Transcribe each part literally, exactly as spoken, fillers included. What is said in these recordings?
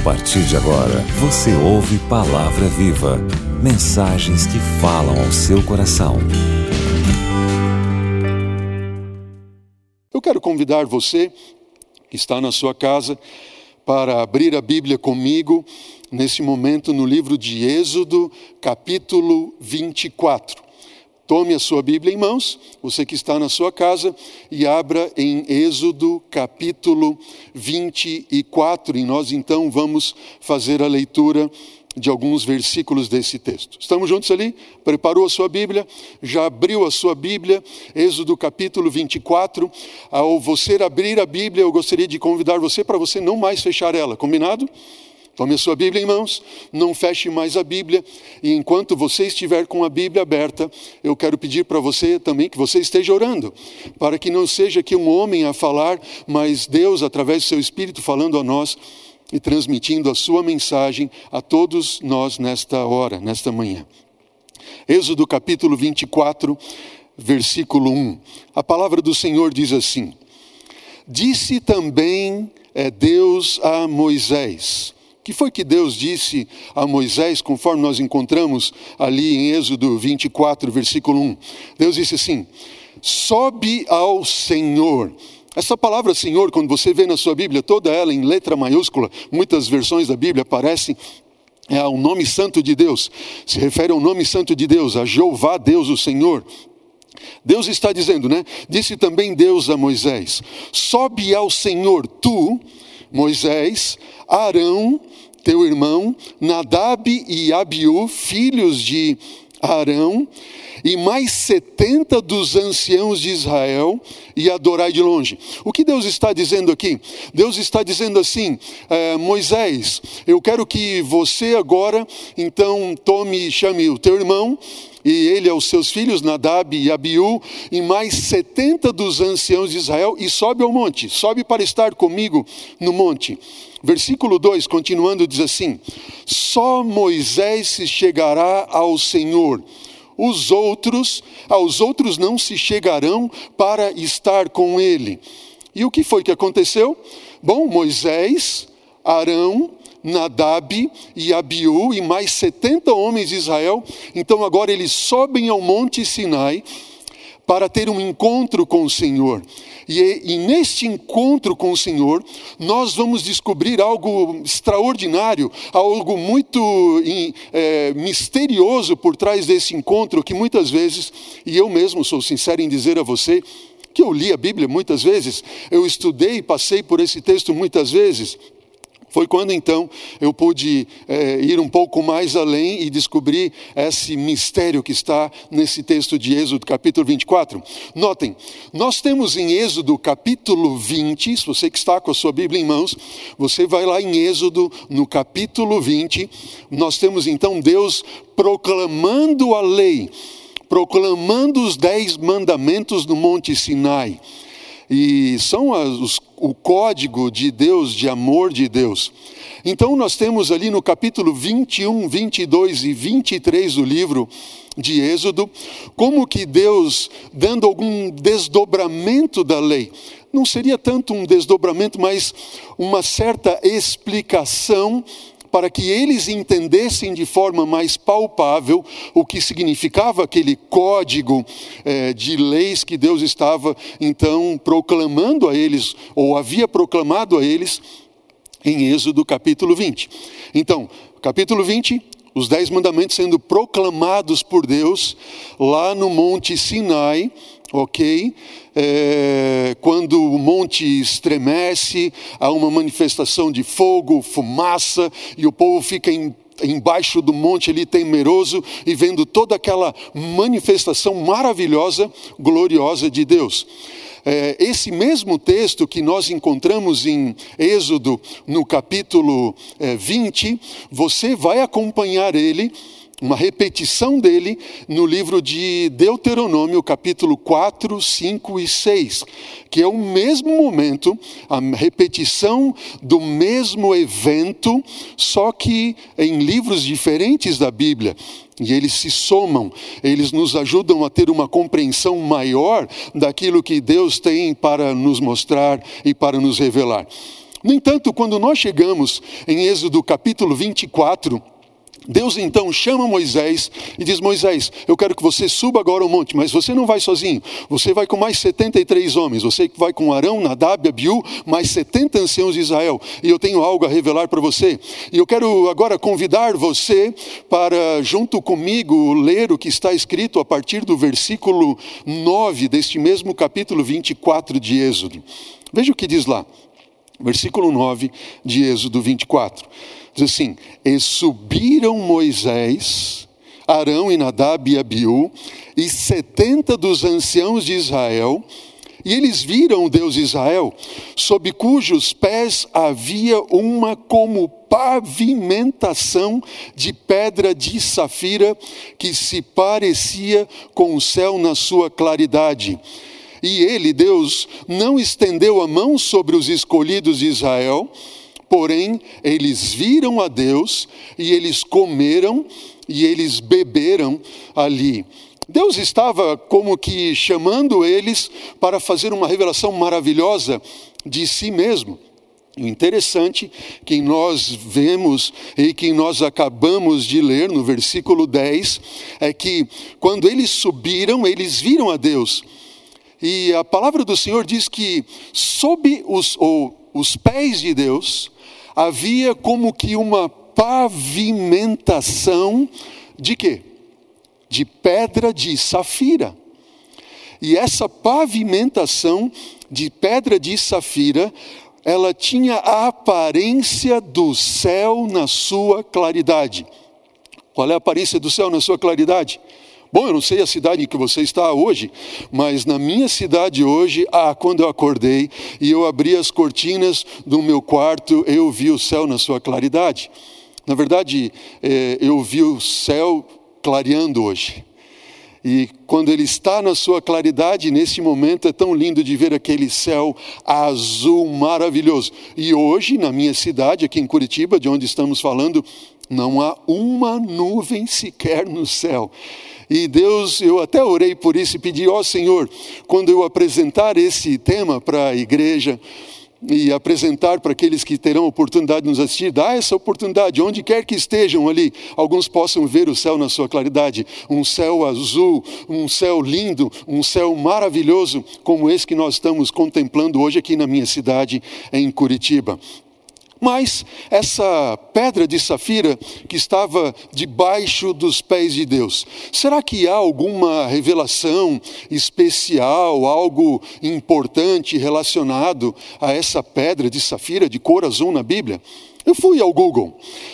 partir de agora, você ouve Palavra Viva, mensagens que falam ao seu coração. Eu quero convidar você, que está na sua casa, para abrir a Bíblia comigo, nesse momento no livro de Êxodo, capítulo vinte e quatro. Tome a sua Bíblia em mãos, você que está na sua casa, e abra em Êxodo, capítulo vinte e quatro. E nós então vamos fazer a leitura de alguns versículos desse texto. Estamos juntos ali? Preparou a sua Bíblia? Já abriu a sua Bíblia? Êxodo capítulo vinte e quatro. Ao você abrir a Bíblia, eu gostaria de convidar você para você não mais fechar ela, combinado? Tome a sua Bíblia em mãos, não feche mais a Bíblia, e enquanto você estiver com a Bíblia aberta, eu quero pedir para você também que você esteja orando, para que não seja aqui um homem a falar, mas Deus, através do seu Espírito, falando a nós e transmitindo a sua mensagem a todos nós nesta hora, nesta manhã. Êxodo capítulo vinte e quatro, versículo um. A palavra do Senhor diz assim: Disse também é, Deus a Moisés. O que foi que Deus disse a Moisés, conforme nós encontramos ali em Êxodo vinte e quatro, versículo um? Deus disse assim: sobe ao Senhor. Essa palavra Senhor, quando você vê na sua Bíblia, toda ela em letra maiúscula, muitas versões da Bíblia aparecem, é ao nome santo de Deus. Se refere ao nome santo de Deus, a Jeová Deus, o Senhor. Deus está dizendo, né? Disse também Deus a Moisés: sobe ao Senhor tu, Moisés, Arão, teu irmão, Nadab e Abiú, filhos de Arão, e mais setenta dos anciãos de Israel, e adorai de longe. O que Deus está dizendo aqui? Deus está dizendo assim: é, Moisés, eu quero que você agora, então, tome e chame o teu irmão, e ele aos seus filhos, Nadab e Abiú, e mais setenta dos anciãos de Israel, e sobe ao monte, sobe para estar comigo no monte. Versículo dois, continuando, diz assim: só Moisés se chegará ao Senhor, os outros, aos outros não se chegarão para estar com ele. E o que foi que aconteceu? Bom, Moisés, Arão, Nadab e Abiú e mais setenta homens de Israel, então agora eles sobem ao monte Sinai para ter um encontro com o Senhor. E, e neste encontro com o Senhor, nós vamos descobrir algo extraordinário, algo muito é, misterioso por trás desse encontro, que muitas vezes, e eu mesmo sou sincero em dizer a você, que eu li a Bíblia muitas vezes, eu estudei e passei por esse texto muitas vezes. Foi quando então eu pude é, ir um pouco mais além e descobrir esse mistério que está nesse texto de Êxodo capítulo vinte e quatro. Notem, nós temos em Êxodo capítulo vinte, se você que está com a sua Bíblia em mãos, você vai lá em Êxodo no capítulo vinte, nós temos então Deus proclamando a lei, proclamando os dez mandamentos no Monte Sinai. E são as, os, o código de Deus, de amor de Deus. Então nós temos ali no capítulo vinte e um, vinte e dois e vinte e três do livro de Êxodo, como que Deus, dando algum desdobramento da lei, não seria tanto um desdobramento, mas uma certa explicação, para que eles entendessem de forma mais palpável o que significava aquele código eh, de leis que Deus estava então proclamando a eles, ou havia proclamado a eles em Êxodo capítulo vinte. Então, capítulo vinte, os dez mandamentos sendo proclamados por Deus lá no Monte Sinai, ok? É, quando o monte estremece, há uma manifestação de fogo, fumaça, e o povo fica em, embaixo do monte ali temeroso e vendo toda aquela manifestação maravilhosa, gloriosa de Deus. É, esse mesmo texto que nós encontramos em Êxodo, no capítulo é, vinte, você vai acompanhar ele, uma repetição dele no livro de Deuteronômio, capítulo quatro, cinco e seis, que é o mesmo momento, a repetição do mesmo evento, só que em livros diferentes da Bíblia. E eles se somam, eles nos ajudam a ter uma compreensão maior daquilo que Deus tem para nos mostrar e para nos revelar. No entanto, quando nós chegamos em Êxodo capítulo vinte e quatro, Deus então chama Moisés e diz: Moisés, eu quero que você suba agora ao monte, mas você não vai sozinho, você vai com mais setenta e três homens, você vai com Arão, Nadab e Abiú, mais setenta anciãos de Israel, e eu tenho algo a revelar para você. E eu quero agora convidar você para, junto comigo, ler o que está escrito a partir do versículo nove deste mesmo capítulo vinte e quatro de Êxodo. Veja o que diz lá, versículo nove de Êxodo vinte e quatro. Diz assim: e subiram Moisés, Arão e Nadab e Abiú, e setenta dos anciãos de Israel, e eles viram o Deus de Israel, sob cujos pés havia uma como pavimentação de pedra de safira, que se parecia com o céu na sua claridade. E ele, Deus, não estendeu a mão sobre os escolhidos de Israel, porém, eles viram a Deus, e eles comeram, e eles beberam ali. Deus estava como que chamando eles para fazer uma revelação maravilhosa de si mesmo. O interessante que nós vemos e que nós acabamos de ler no versículo dez, é que quando eles subiram, eles viram a Deus. E a palavra do Senhor diz que sob os, ou, os pés de Deus, havia como que uma pavimentação de quê? De pedra de safira. E essa pavimentação de pedra de safira, ela tinha a aparência do céu na sua claridade. Qual é a aparência do céu na sua claridade? Bom, eu não sei a cidade em que você está hoje, mas na minha cidade hoje, ah, quando eu acordei e eu abri as cortinas do meu quarto, eu vi o céu na sua claridade. Na verdade, eh, eu vi o céu clareando hoje. E quando ele está na sua claridade, nesse momento é tão lindo de ver aquele céu azul maravilhoso. E hoje, na minha cidade, aqui em Curitiba, de onde estamos falando, não há uma nuvem sequer no céu. E Deus, eu até orei por isso e pedi: ó Senhor, quando eu apresentar esse tema para a igreja e apresentar para aqueles que terão oportunidade de nos assistir, dá essa oportunidade, onde quer que estejam ali, alguns possam ver o céu na sua claridade, um céu azul, um céu lindo, um céu maravilhoso, como esse que nós estamos contemplando hoje aqui na minha cidade, em Curitiba. Mas essa pedra de safira que estava debaixo dos pés de Deus, será que há alguma revelação especial, algo importante relacionado a essa pedra de safira de cor azul na Bíblia? Eu fui ao Google,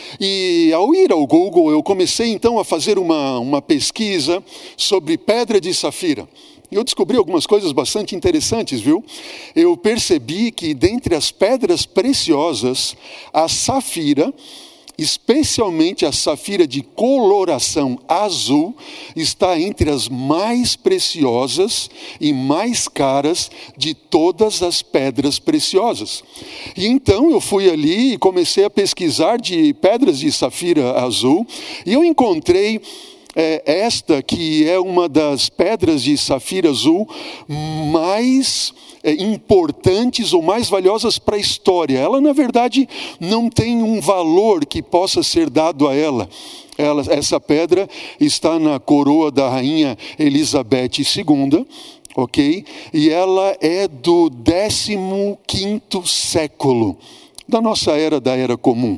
e ao ir ao Google eu comecei então a fazer uma, uma pesquisa sobre pedra de safira. E eu descobri algumas coisas bastante interessantes, viu? Eu percebi que dentre as pedras preciosas, a safira, especialmente a safira de coloração azul, está entre as mais preciosas e mais caras de todas as pedras preciosas. E então eu fui ali e comecei a pesquisar de pedras de safira azul, e eu encontrei É esta que é uma das pedras de safira azul mais é, importantes ou mais valiosas para a história. Ela, na verdade, não tem um valor que possa ser dado a ela. ela. Essa pedra está na coroa da rainha Elizabeth segunda, ok? E ela é do décimo quinto século, da nossa era, da Era Comum.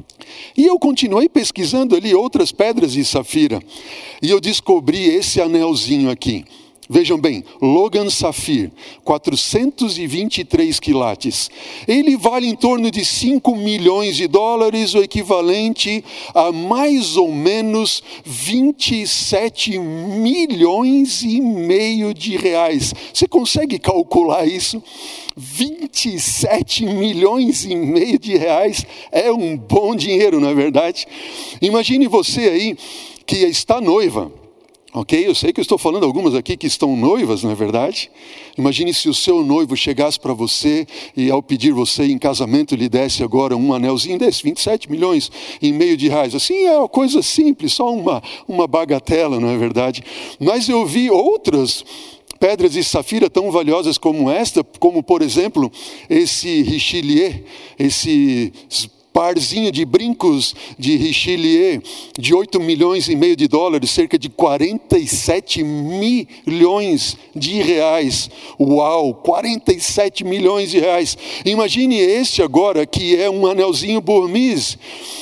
E eu continuei pesquisando ali outras pedras de safira, e eu descobri esse anelzinho aqui. Vejam bem, Logan Sapphire, quatrocentos e vinte e três quilates. Ele vale em torno de cinco milhões de dólares, o equivalente a mais ou menos vinte e sete milhões e meio de reais. Você consegue calcular isso? vinte e sete milhões e meio de reais é um bom dinheiro, não é verdade? Imagine você aí que está noiva. Ok, eu sei que eu estou falando algumas aqui que estão noivas, não é verdade? Imagine se o seu noivo chegasse para você e ao pedir você em casamento lhe desse agora um anelzinho desse, vinte e sete milhões e meio de reais. Assim é uma coisa simples, só uma, uma bagatela, não é verdade? Mas eu vi outras pedras de safira tão valiosas como esta, como por exemplo, esse richelieu, esse parzinho de brincos de richelieu de oito milhões e meio de dólares, cerca de quarenta e sete milhões de reais. Uau, quarenta e sete milhões de reais. Imagine este agora, que é um anelzinho Burmese,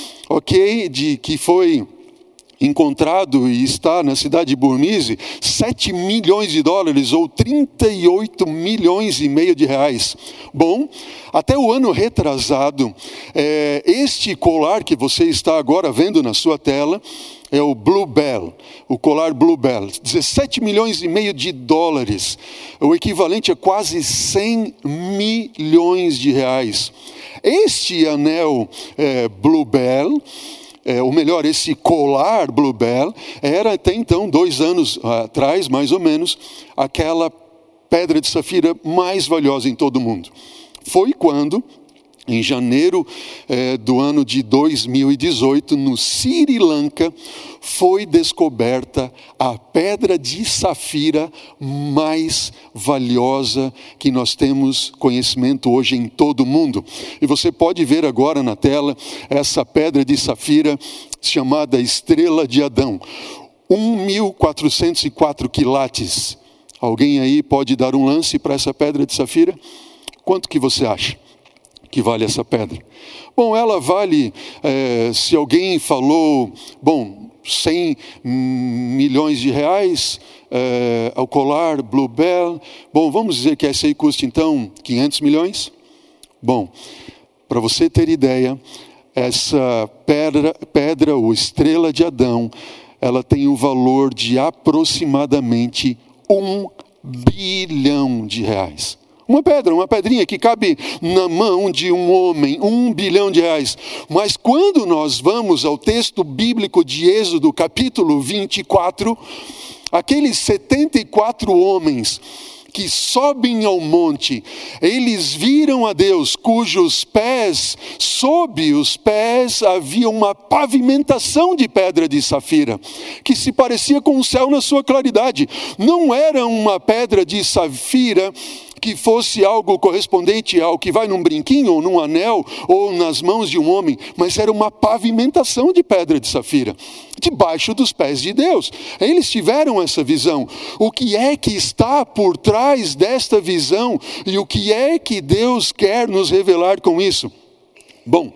ok, de, que foi encontrado e está na cidade de Burmese, sete milhões de dólares ou trinta e oito milhões e meio de reais. Bom, até o ano retrasado, é, este colar que você está agora vendo na sua tela é o Bluebell, o colar Bluebell, dezessete milhões e meio de dólares, o equivalente a quase cem milhões de reais. Este anel é, Bluebell, É, ou melhor, esse colar Bluebell, era até então, dois anos atrás, mais ou menos, aquela pedra de safira mais valiosa em todo o mundo. Foi quando, em janeiro eh, do ano de dois mil e dezoito, no Sri Lanka, foi descoberta a pedra de safira mais valiosa que nós temos conhecimento hoje em todo o mundo. E você pode ver agora na tela essa pedra de safira chamada Estrela de Adão. mil quatrocentos e quatro quilates. Alguém aí pode dar um lance para essa pedra de safira? Quanto que você acha que vale essa pedra? Bom, ela vale, é, se alguém falou, bom, cem milhões de reais, é, ao colar Bluebell. Bom, vamos dizer que essa aí custa então quinhentos milhões? Bom, para você ter ideia, essa pedra, pedra ou Estrela de Adão, ela tem o valor de aproximadamente um bilhão de reais. Uma pedra, uma pedrinha que cabe na mão de um homem, um bilhão de reais. Mas quando nós vamos ao texto bíblico de Êxodo, capítulo vinte e quatro, aqueles setenta e quatro homens que sobem ao monte, eles viram a Deus, cujos pés, sob os pés, havia uma pavimentação de pedra de safira, que se parecia com o céu na sua claridade. Não era uma pedra de safira que fosse algo correspondente ao que vai num brinquinho, ou num anel, ou nas mãos de um homem, mas era uma pavimentação de pedra de safira, debaixo dos pés de Deus. Eles tiveram essa visão. O que é que está por trás desta visão? E o que é que Deus quer nos revelar com isso? Bom,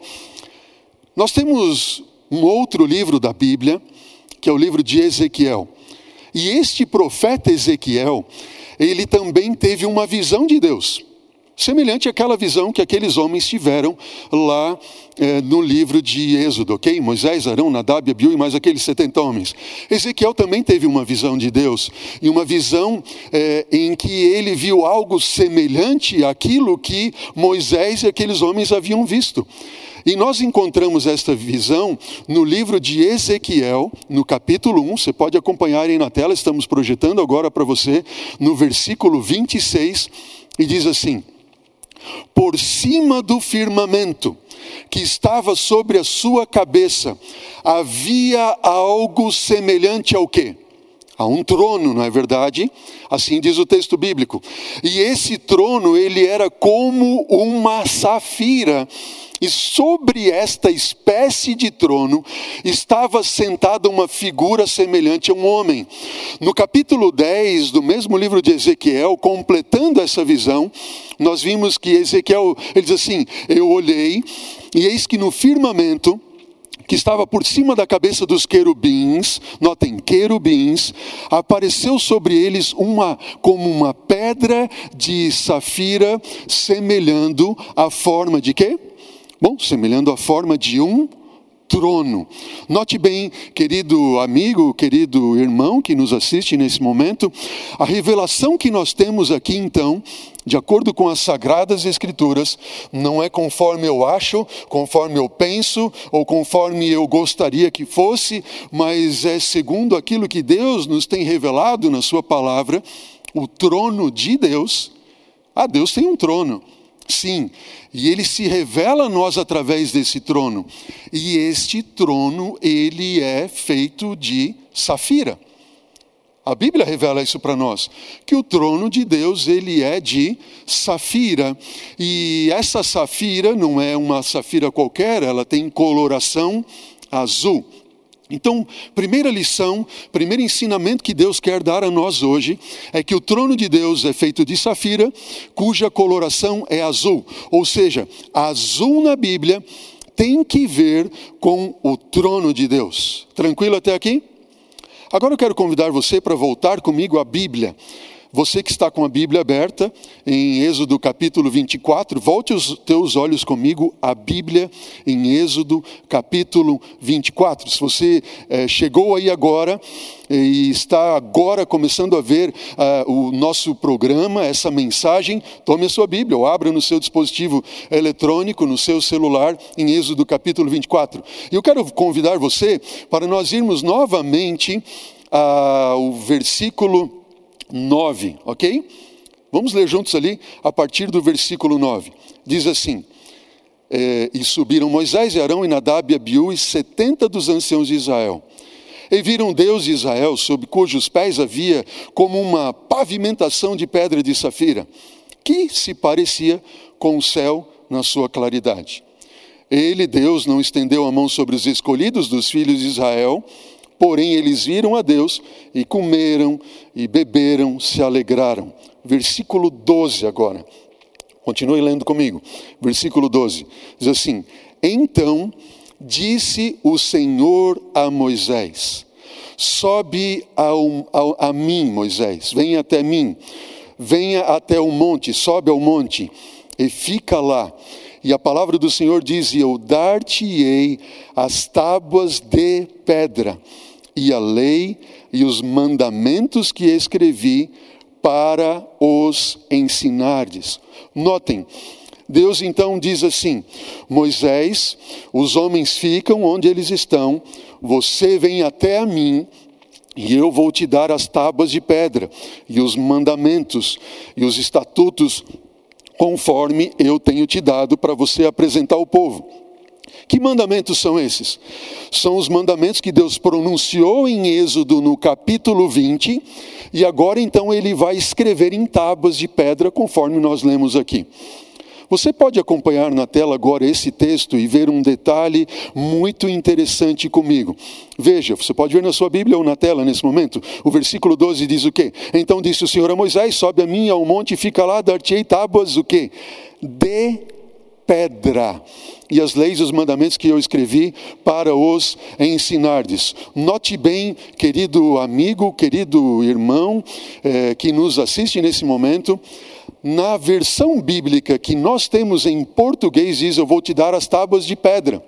nós temos um outro livro da Bíblia, que é o livro de Ezequiel. E este profeta Ezequiel, ele também teve uma visão de Deus, semelhante àquela visão que aqueles homens tiveram lá é, no livro de Êxodo, ok? Moisés, Arão, Nadab, Abiú e mais aqueles setenta homens. Ezequiel também teve uma visão de Deus, e uma visão é, em que ele viu algo semelhante àquilo que Moisés e aqueles homens haviam visto. E nós encontramos esta visão no livro de Ezequiel, no capítulo um, você pode acompanhar aí na tela, estamos projetando agora para você, no versículo vinte e seis, e diz assim: por cima do firmamento que estava sobre a sua cabeça, havia algo semelhante ao quê? A um trono, não é verdade? Assim diz o texto bíblico. E esse trono, ele era como uma safira. E sobre esta espécie de trono estava sentada uma figura semelhante a um homem. No capítulo dez do mesmo livro de Ezequiel, completando essa visão, nós vimos que Ezequiel, ele diz assim: eu olhei e eis que no firmamento que estava por cima da cabeça dos querubins, notem, querubins, apareceu sobre eles uma, como uma pedra de safira, semelhando a forma de quê? Bom, semelhando a forma de um trono. Note bem, querido amigo, querido irmão que nos assiste nesse momento, a revelação que nós temos aqui então, de acordo com as Sagradas Escrituras, não é conforme eu acho, conforme eu penso, ou conforme eu gostaria que fosse, mas é segundo aquilo que Deus nos tem revelado na sua palavra, o trono de Deus. Ah, Deus tem um trono. Sim, e ele se revela a nós através desse trono. E este trono, ele é feito de safira. A Bíblia revela isso para nós, que o trono de Deus ele é de safira. E essa safira não é uma safira qualquer, ela tem coloração azul. Então, primeira lição, primeiro ensinamento que Deus quer dar a nós hoje é que o trono de Deus é feito de safira, cuja coloração é azul. Ou seja, azul na Bíblia tem que ver com o trono de Deus. Tranquilo até aqui? Agora eu quero convidar você para voltar comigo à Bíblia. Você que está com a Bíblia aberta, em Êxodo capítulo vinte e quatro, volte os teus olhos comigo à Bíblia, em Êxodo capítulo vinte e quatro. Se você eh, chegou aí agora e está agora começando a ver uh, o nosso programa, essa mensagem, tome a sua Bíblia ou abra no seu dispositivo eletrônico, no seu celular, em Êxodo capítulo vinte e quatro. E eu quero convidar você para nós irmos novamente ao versículo nove, ok? Vamos ler juntos ali, a partir do versículo nove. Diz assim, é, e subiram Moisés e Arão e Nadab e Abiú e setenta dos anciãos de Israel. E viram Deus de Israel, sob cujos pés havia como uma pavimentação de pedra de safira, que se parecia com o céu na sua claridade. Ele, Deus, não estendeu a mão sobre os escolhidos dos filhos de Israel, porém eles viram a Deus e comeram e beberam, se alegraram. Versículo doze agora. Continue lendo comigo. Versículo doze. Diz assim, então disse o Senhor a Moisés, sobe ao, ao, a mim, Moisés, venha até mim, venha até o monte, sobe ao monte e fica lá. E a palavra do Senhor diz, eu dar-te-ei as tábuas de pedra, e a lei e os mandamentos que escrevi para os ensinardes. Notem, Deus então diz assim, Moisés, os homens ficam onde eles estão, você vem até a mim, e eu vou te dar as tábuas de pedra, e os mandamentos, e os estatutos, conforme eu tenho te dado para você apresentar ao povo. Que mandamentos são esses? São os mandamentos que Deus pronunciou em Êxodo no capítulo vinte, e agora então ele vai escrever em tábuas de pedra, conforme nós lemos aqui. Você pode acompanhar na tela agora esse texto e ver um detalhe muito interessante comigo. Veja, você pode ver na sua Bíblia ou na tela nesse momento. O versículo doze diz o quê? Então disse o Senhor a Moisés, sobe a mim ao monte e fica lá, dar-te-ei tábuas o quê? De pedra, e as leis e os mandamentos que eu escrevi para os ensinardes. Note bem, querido amigo, querido irmão, eh, que nos assiste nesse momento, na versão bíblica que nós temos em português diz, eu vou te dar as tábuas de pedra.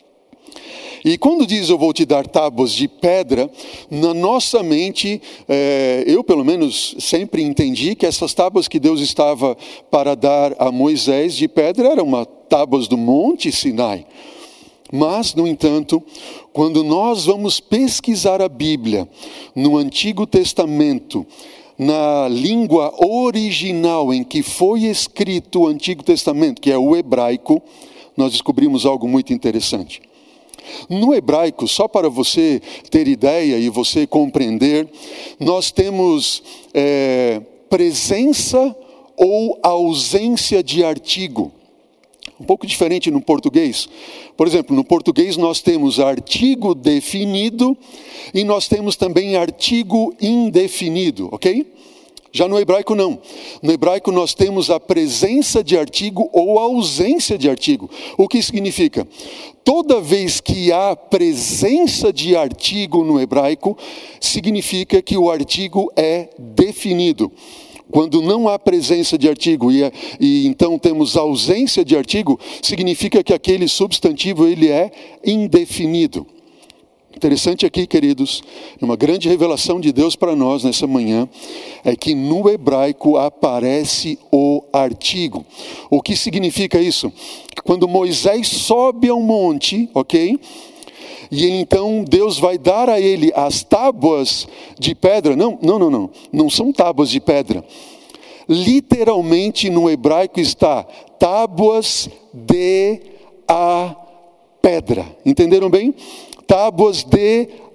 E quando diz eu vou te dar tábuas de pedra, na nossa mente, é, eu pelo menos sempre entendi que essas tábuas que Deus estava para dar a Moisés de pedra eram uma tábuas do Monte Sinai. Mas, no entanto, quando nós vamos pesquisar a Bíblia no Antigo Testamento, na língua original em que foi escrito o Antigo Testamento, que é o hebraico, nós descobrimos algo muito interessante. No hebraico, só para você ter ideia e você compreender, nós temos é, presença ou ausência de artigo. Um pouco diferente no português. Por exemplo, no português nós temos artigo definido e nós temos também artigo indefinido, ok? Já no hebraico não. No hebraico nós temos a presença de artigo ou a ausência de artigo. O que significa? Toda vez que há presença de artigo no hebraico, significa que o artigo é definido. Quando não há presença de artigo e, e então temos ausência de artigo, significa que aquele substantivo ele é indefinido. Interessante aqui, queridos, uma grande revelação de Deus para nós nessa manhã, é que no hebraico aparece o artigo. O que significa isso? Quando Moisés sobe ao monte, ok? E então Deus vai dar a ele as tábuas de pedra. Não, não, não, não. Não são tábuas de pedra. Literalmente no hebraico está tábuas de a pedra. Entenderam bem? Tábuas de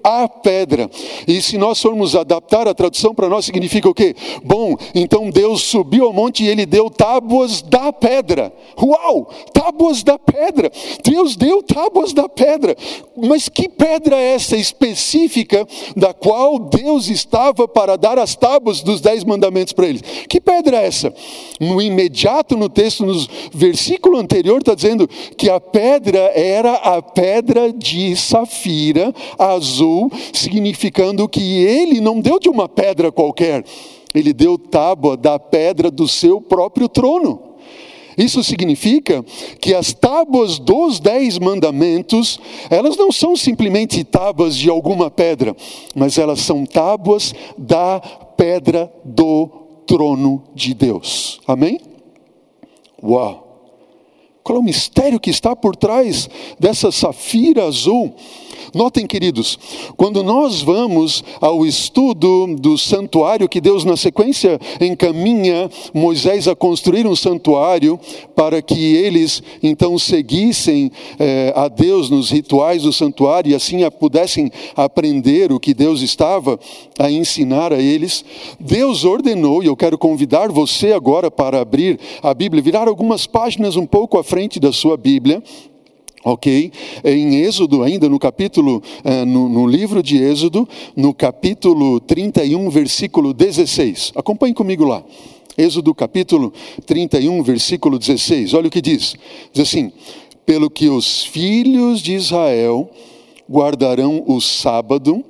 a pedra. E se nós formos adaptar a tradução para nós, significa o quê? Bom, então Deus subiu ao monte e ele deu tábuas da pedra. Uau! Tábuas da pedra. Deus deu tábuas da pedra. Mas que pedra é essa específica da qual Deus estava para dar as tábuas dos dez mandamentos para eles? Que pedra é essa? No imediato, no texto, no versículo anterior, está dizendo que a pedra era a pedra de safira azul, significando que ele não deu de uma pedra qualquer, ele deu tábua da pedra do seu próprio trono. Isso significa que as tábuas dos dez mandamentos, elas não são simplesmente tábuas de alguma pedra, mas elas são tábuas da pedra do trono de Deus. Amém? Uau! Qual é o mistério que está por trás dessa safira azul? Notem, queridos, quando nós vamos ao estudo do santuário, que Deus na sequência encaminha Moisés a construir um santuário para que eles então seguissem eh, a Deus nos rituais do santuário e assim a, pudessem aprender o que Deus estava a ensinar a eles. Deus ordenou, e eu quero convidar você agora para abrir a Bíblia, virar algumas páginas um pouco à frente da sua Bíblia. Ok, em Êxodo ainda, no capítulo, no, no livro de Êxodo, no capítulo trinta e um, versículo dezesseis. Acompanhe comigo lá. Êxodo capítulo trinta e um, versículo dezesseis. Olha o que diz. Diz assim: pelo que os filhos de Israel guardarão o sábado,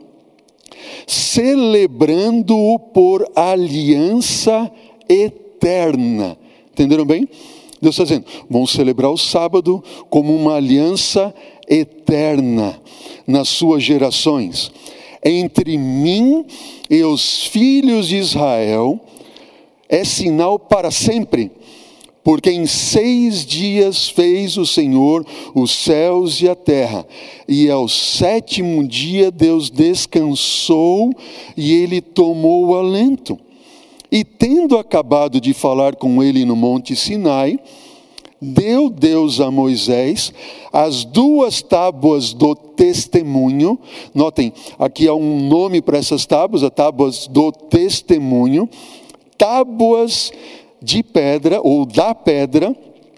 celebrando-o por aliança eterna. Entenderam bem? Deus está dizendo, vamos celebrar o sábado como uma aliança eterna nas suas gerações. Entre mim e os filhos de Israel é sinal para sempre, porque em seis dias fez o Senhor os céus e a terra, e ao sétimo dia Deus descansou e ele tomou o alento. E tendo acabado de falar com ele no monte Sinai, deu Deus a Moisés as duas tábuas do testemunho. Notem, aqui há um nome para essas tábuas, as tábuas do testemunho, tábuas de pedra ou da pedra,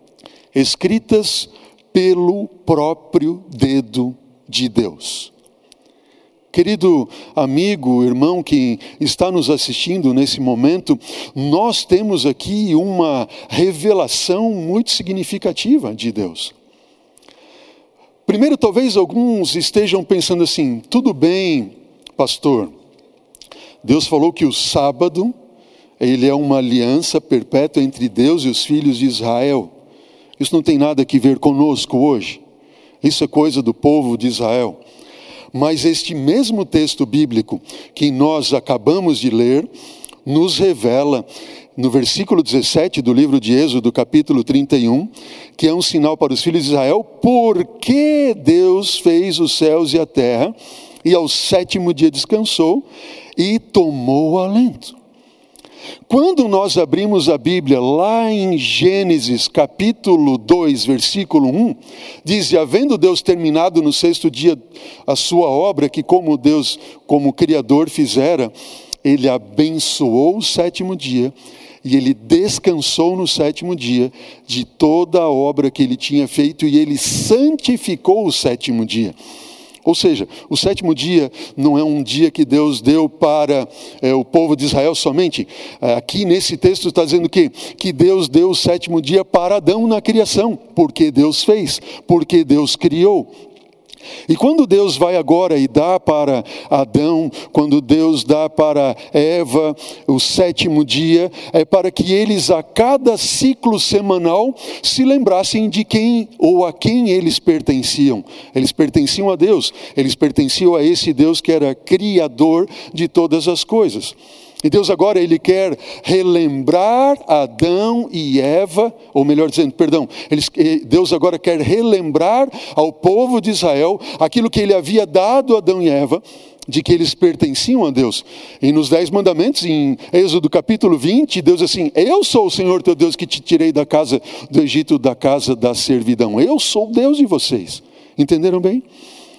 escritas pelo próprio dedo de Deus. Querido amigo, irmão que está nos assistindo nesse momento, nós temos aqui uma revelação muito significativa de Deus. Primeiro, talvez alguns estejam pensando assim, tudo bem, pastor, Deus falou que o sábado, ele é uma aliança perpétua entre Deus e os filhos de Israel. Isso não tem nada a ver conosco hoje, isso é coisa do povo de Israel. Mas este mesmo texto bíblico que nós acabamos de ler, nos revela, no versículo dezessete do livro de Êxodo, capítulo trinta e um, que é um sinal para os filhos de Israel, porque Deus fez os céus e a terra, e ao sétimo dia descansou, e tomou alento. Quando nós abrimos a Bíblia lá em Gênesis capítulo dois, versículo um, diz, e havendo Deus terminado no sexto dia a sua obra, que como Deus, como Criador fizera, ele abençoou o sétimo dia, e ele descansou no sétimo dia de toda a obra que ele tinha feito, e ele santificou o sétimo dia. Ou seja, o sétimo dia não é um dia que Deus deu para é, o povo de Israel somente. Aqui nesse texto está dizendo que, que Deus deu o sétimo dia para Adão na criação, porque Deus fez, porque Deus criou. E quando Deus vai agora e dá para Adão, quando Deus dá para Eva o sétimo dia, é para que eles a cada ciclo semanal se lembrassem de quem ou a quem eles pertenciam. Eles pertenciam a Deus, eles pertenciam a esse Deus que era criador de todas as coisas. E Deus agora, Ele quer relembrar Adão e Eva, ou melhor dizendo, perdão, Deus agora quer relembrar ao povo de Israel aquilo que Ele havia dado a Adão e Eva, de que eles pertenciam a Deus. E nos dez mandamentos, em Êxodo capítulo vinte, Deus diz assim, eu sou o Senhor teu Deus que te tirei da casa do Egito, da casa da servidão. Eu sou o Deus de vocês. Entenderam bem?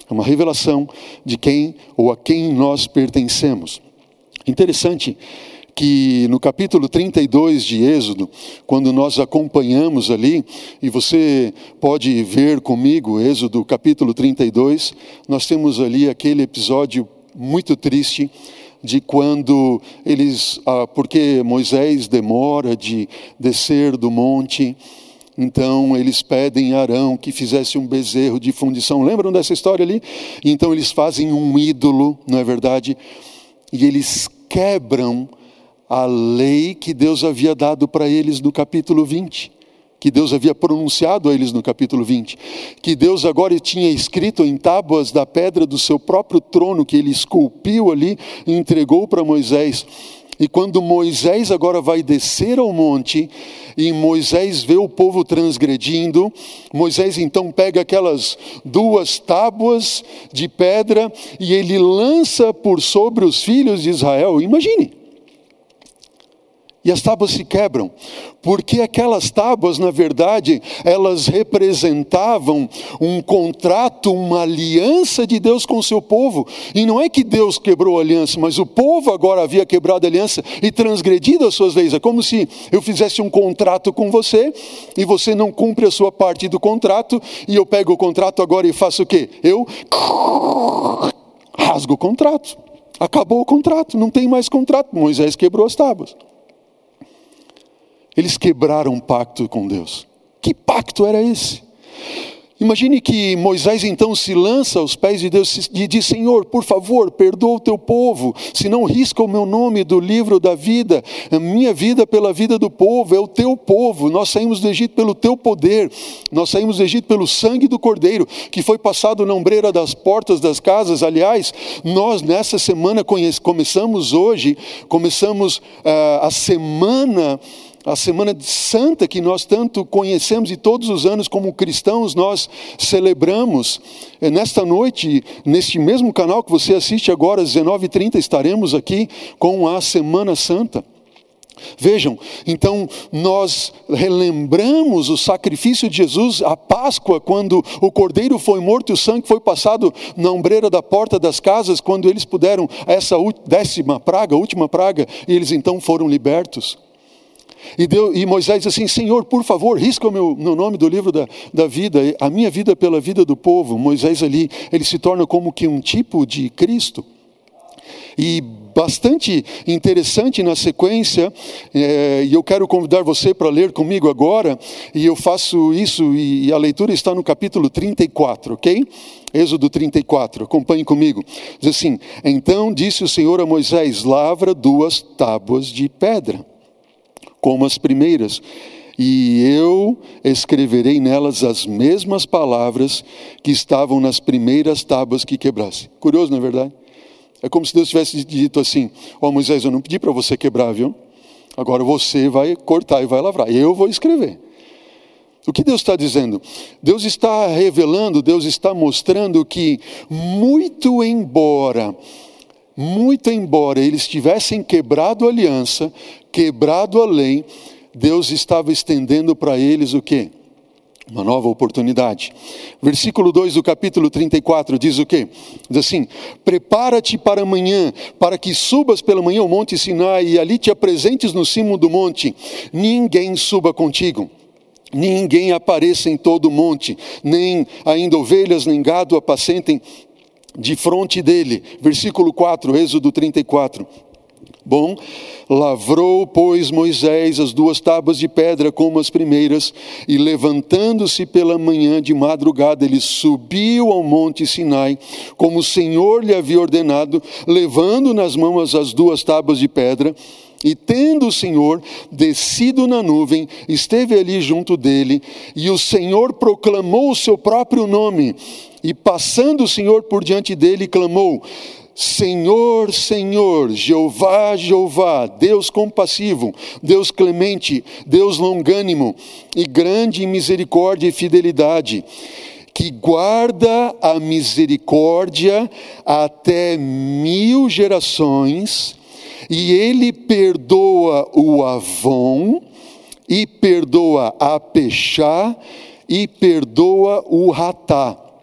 É uma revelação de quem ou a quem nós pertencemos. Interessante que no capítulo trinta e dois de Êxodo, quando nós acompanhamos ali, e você pode ver comigo, Êxodo capítulo trinta e dois, nós temos ali aquele episódio muito triste de quando eles, ah, porque Moisés demora de descer do monte, então eles pedem a Arão que fizesse um bezerro de fundição. Lembram dessa história ali? Então eles fazem um ídolo, não é verdade? E eles quebram a lei que Deus havia dado para eles no capítulo vinte, que Deus havia pronunciado a eles no capítulo vinte, que Deus agora tinha escrito em tábuas da pedra do seu próprio trono, que ele esculpiu ali e entregou para Moisés. E quando Moisés agora vai descer ao monte, e Moisés vê o povo transgredindo, Moisés então pega aquelas duas tábuas de pedra e ele lança por sobre os filhos de Israel. Imagine! E as tábuas se quebram, porque aquelas tábuas, na verdade, elas representavam um contrato, uma aliança de Deus com o seu povo. E não é que Deus quebrou a aliança, mas o povo agora havia quebrado a aliança e transgredido as suas leis. É como se eu fizesse um contrato com você e você não cumpre a sua parte do contrato, e eu pego o contrato agora e faço o quê? Eu rasgo o contrato. Acabou o contrato, não tem mais contrato. Moisés quebrou as tábuas. Eles quebraram um pacto com Deus. Que pacto era esse? Imagine que Moisés então se lança aos pés de Deus e diz: Senhor, por favor, perdoa o teu povo, senão risca o meu nome do livro da vida, a minha vida pela vida do povo, é o teu povo. Nós saímos do Egito pelo teu poder, nós saímos do Egito pelo sangue do Cordeiro, que foi passado na ombreira das portas das casas. Aliás, nós nessa semana conhece, começamos hoje, começamos uh, a semana... a Semana Santa, que nós tanto conhecemos e todos os anos como cristãos nós celebramos. Nesta noite, neste mesmo canal que você assiste agora, às dezenove e trinta, estaremos aqui com a Semana Santa. Vejam, então nós relembramos o sacrifício de Jesus, a Páscoa, quando o Cordeiro foi morto e o sangue foi passado na ombreira da porta das casas, quando eles puderam, essa décima praga, a última praga, e eles então foram libertos. E, Deus, e Moisés diz assim: Senhor, por favor, risca o meu, meu nome do livro da, da vida, a minha vida pela vida do povo. Moisés ali, ele se torna como que um tipo de Cristo. E bastante interessante na sequência, é, e eu quero convidar você para ler comigo agora, e eu faço isso, e, e a leitura está no capítulo trinta e quatro, ok? Êxodo trinta e quatro, acompanhe comigo. Diz assim: Então disse o Senhor a Moisés: lavra duas tábuas de pedra, como as primeiras, e eu escreverei nelas as mesmas palavras que estavam nas primeiras tábuas que quebrasse. Curioso, não é verdade? É como se Deus tivesse dito assim: ó oh, Moisés, eu não pedi para você quebrar, viu? Agora você vai cortar e vai lavrar, eu vou escrever. O que Deus está dizendo? Deus está revelando, Deus está mostrando que muito embora... Muito embora eles tivessem quebrado a aliança, quebrado a lei, Deus estava estendendo para eles o quê? Uma nova oportunidade. Versículo dois do capítulo trinta e quatro diz o quê? Diz assim: prepara-te para amanhã, para que subas pela manhã ao monte Sinai e ali te apresentes no cimo do monte. Ninguém suba contigo. Ninguém apareça em todo o monte, nem ainda ovelhas, nem gado apacentem de fronte dele. Versículo quatro, Êxodo trinta e quatro. Bom, lavrou, pois, Moisés as duas tábuas de pedra como as primeiras, e levantando-se pela manhã de madrugada, ele subiu ao monte Sinai, como o Senhor lhe havia ordenado, levando nas mãos as duas tábuas de pedra. E tendo o Senhor descido na nuvem, esteve ali junto dele, e o Senhor proclamou o seu próprio nome, e passando o Senhor por diante dele, clamou: Senhor, Senhor, Jeová, Jeová, Deus compassivo, Deus clemente, Deus longânimo, e grande em misericórdia e fidelidade, que guarda a misericórdia até mil gerações, e ele perdoa o Avon, e perdoa a Pechá, e perdoa o Ratá.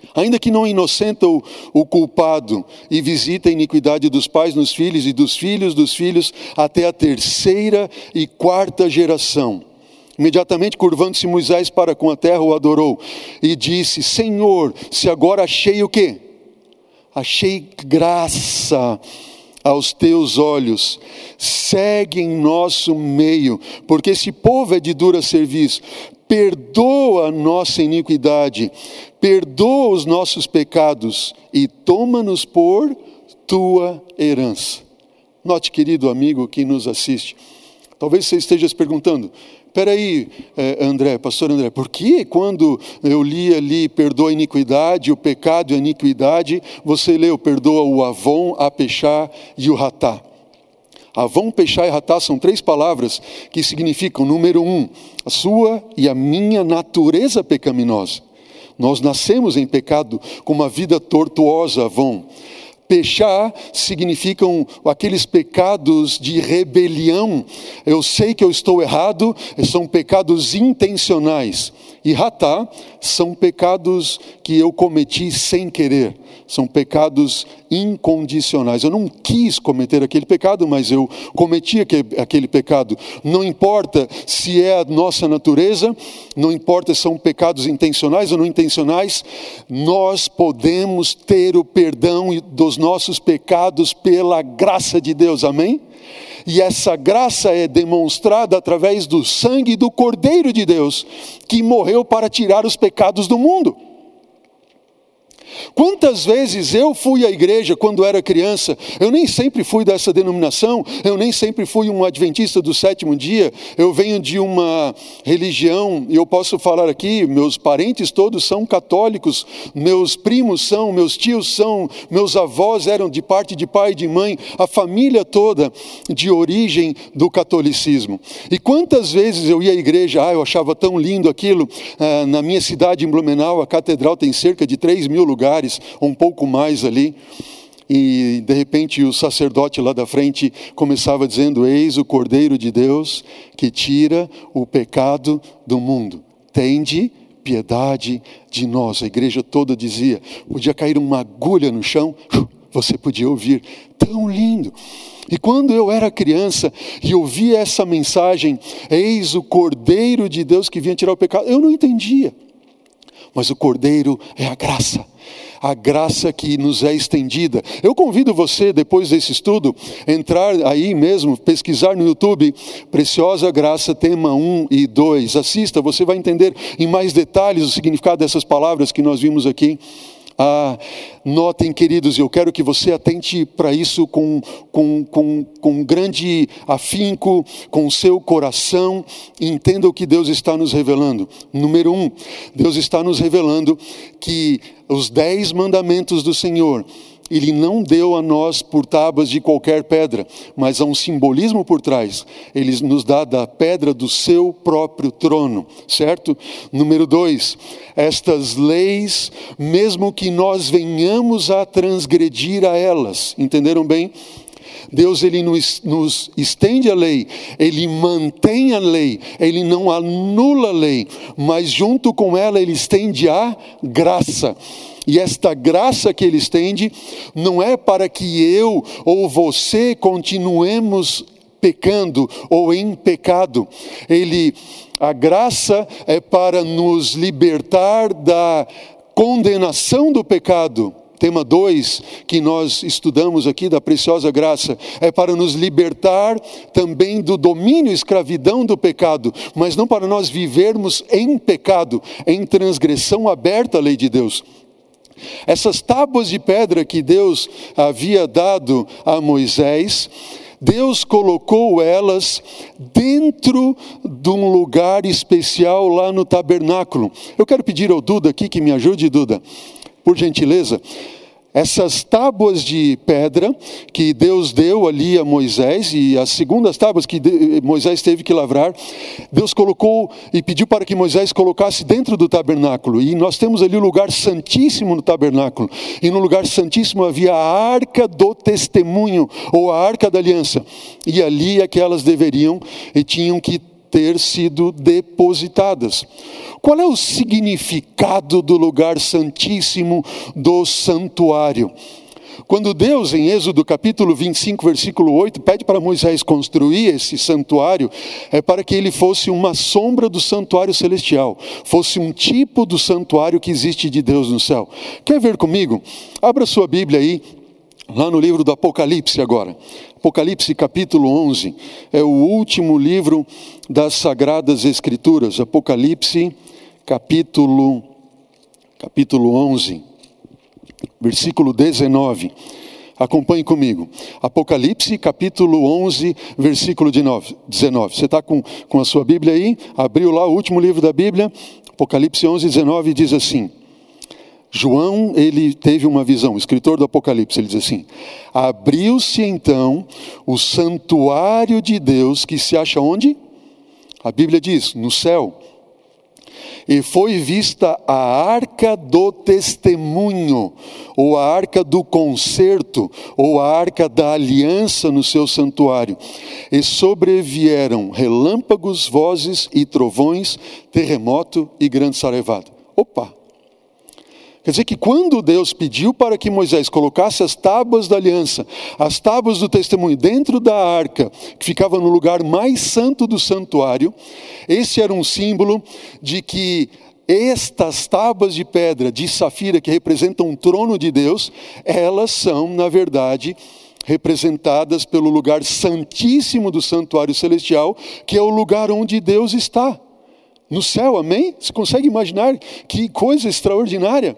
Ainda que não inocenta o, o culpado e visita a iniquidade dos pais nos filhos e dos filhos dos filhos até a terceira e quarta geração. Imediatamente curvando-se Moisés para com a terra, o adorou e disse: Senhor, se agora achei o quê? Achei graça aos teus olhos, segue em nosso meio, porque esse povo é de dura serviço. Perdoa a nossa iniquidade, perdoa os nossos pecados e toma-nos por tua herança. Note, querido amigo que nos assiste, talvez você esteja se perguntando: espera aí, André, pastor André, por que quando eu li ali perdoa a iniquidade, o pecado e a iniquidade, você leu perdoa o Avon, a Pechá e o Ratá? Avon, Pechá e Ratá são três palavras que significam, número um, a sua e a minha natureza pecaminosa. Nós nascemos em pecado com uma vida tortuosa, Avon. Pechá significam aqueles pecados de rebelião. Eu sei que eu estou errado, são pecados intencionais. E Ratá são pecados que eu cometi sem querer. São pecados incondicionais. Eu não quis cometer aquele pecado, mas eu cometi aquele pecado. Não importa se é a nossa natureza, não importa se são pecados intencionais ou não intencionais, nós podemos ter o perdão dos nossos pecados pela graça de Deus, amém? E essa graça é demonstrada através do sangue do Cordeiro de Deus, que morreu para tirar os pecados do mundo. Quantas vezes eu fui à igreja quando era criança? Eu nem sempre fui dessa denominação, eu nem sempre fui um adventista do sétimo dia, eu venho de uma religião, e eu posso falar aqui, meus parentes todos são católicos, meus primos são, meus tios são, meus avós eram de parte de pai e de mãe, a família toda de origem do catolicismo. E quantas vezes eu ia à igreja, ah, eu achava tão lindo aquilo, ah, na minha cidade, em Blumenau, a catedral tem cerca de três mil lugares, um pouco mais ali, e de repente o sacerdote lá da frente começava dizendo: eis o Cordeiro de Deus que tira o pecado do mundo, tende piedade de nós. A igreja toda dizia, podia cair uma agulha no chão, você podia ouvir, tão lindo. E quando eu era criança e ouvia essa mensagem, eis o Cordeiro de Deus que vinha tirar o pecado, eu não entendia. Mas o Cordeiro é a graça, a graça que nos é estendida. Eu convido você, depois desse estudo, entrar aí mesmo, pesquisar no YouTube, Preciosa Graça, tema um e dois. Assista, você vai entender em mais detalhes o significado dessas palavras que nós vimos aqui. Ah, notem, queridos, eu quero que você atente para isso com, com, com, com grande afinco, com o seu coração, e entenda o que Deus está nos revelando. Número um, Deus está nos revelando que os dez mandamentos do Senhor, Ele não deu a nós por tábuas de qualquer pedra, mas há um simbolismo por trás. Ele nos dá da pedra do seu próprio trono, certo? Número dois, estas leis, mesmo que nós venhamos a transgredir a elas, entenderam bem? Deus, Ele nos, nos estende a lei, Ele mantém a lei, Ele não anula a lei, mas junto com ela Ele estende a graça. E esta graça que Ele estende não é para que eu ou você continuemos pecando ou em pecado. Ele, a graça é para nos libertar da condenação do pecado. Tema dois, que nós estudamos aqui da Preciosa Graça, é para nos libertar também do domínio e escravidão do pecado, mas não para nós vivermos em pecado, em transgressão aberta à lei de Deus. Essas tábuas de pedra que Deus havia dado a Moisés, Deus colocou elas dentro de um lugar especial lá no tabernáculo. Eu quero pedir ao Duda aqui que me ajude, Duda, por gentileza. Essas tábuas de pedra que Deus deu ali a Moisés, e as segundas tábuas que Moisés teve que lavrar, Deus colocou e pediu para que Moisés colocasse dentro do tabernáculo. E nós temos ali o lugar santíssimo no tabernáculo. E no lugar santíssimo havia a arca do testemunho, ou a arca da aliança. E ali é que elas deveriam e tinham que ter sido depositadas. Qual é o significado do lugar santíssimo do santuário? Quando Deus, em Êxodo capítulo vinte e cinco, versículo oito, pede para Moisés construir esse santuário, é para que ele fosse uma sombra do santuário celestial, fosse um tipo do santuário que existe de Deus no céu. Quer ver comigo? Abra sua Bíblia aí, lá no livro do Apocalipse agora. Apocalipse capítulo onze, é o último livro das Sagradas Escrituras. Apocalipse capítulo, capítulo onze. Versículo dezenove, acompanhe comigo. Apocalipse capítulo onze, versículo dezenove. Você está com, com a sua Bíblia aí? Abriu lá o último livro da Bíblia. Apocalipse onze, dezenove diz assim. João, ele teve uma visão, o escritor do Apocalipse, ele diz assim: abriu-se então o santuário de Deus, que se acha onde? A Bíblia diz, no céu. E foi vista a arca do testemunho, ou a arca do concerto, ou a arca da aliança no seu santuário. E sobrevieram relâmpagos, vozes e trovões, terremoto e grande sarevada. Opa! Quer dizer que quando Deus pediu para que Moisés colocasse as tábuas da aliança, as tábuas do testemunho dentro da arca, que ficava no lugar mais santo do santuário, esse era um símbolo de que estas tábuas de pedra, de safira, que representam um trono de Deus, elas são, na verdade, representadas pelo lugar santíssimo do santuário celestial, que é o lugar onde Deus está. No céu, amém? Você consegue imaginar que coisa extraordinária?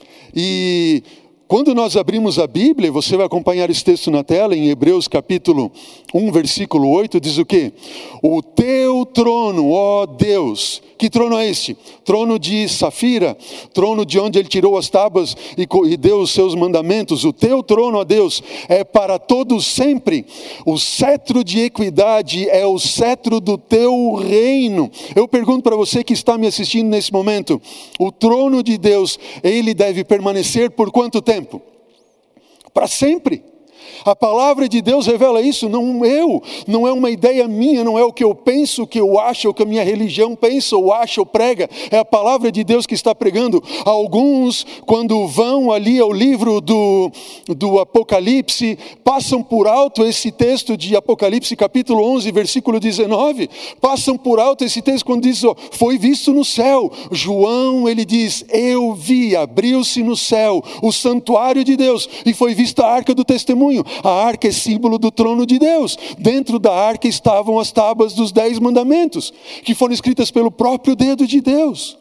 E quando nós abrimos a Bíblia, você vai acompanhar esse texto na tela, em Hebreus capítulo um, versículo oito, diz o quê? O teu trono, ó Deus, que trono é este? Trono de safira, trono de onde ele tirou as tábuas e, e deu os seus mandamentos. O teu trono, ó Deus, é para todos sempre. O cetro de equidade é o cetro do teu reino. Eu pergunto para você que está me assistindo nesse momento, o trono de Deus, ele deve permanecer por quanto tempo? Para sempre. A palavra de Deus revela isso, não eu, não é uma ideia minha, não é o que eu penso, o que eu acho, o que a minha religião pensa ou acha ou prega, é a palavra de Deus que está pregando. Alguns, quando vão ali ao livro do, do Apocalipse, passam por alto esse texto de Apocalipse capítulo onze, versículo dezenove, passam por alto esse texto quando diz, ó, foi visto no céu. João, ele diz, eu vi, abriu-se no céu o santuário de Deus e foi vista a arca do testemunho. A arca é símbolo do trono de Deus. Dentro da arca estavam as tábuas dos dez mandamentos, que foram escritas pelo próprio dedo de Deus.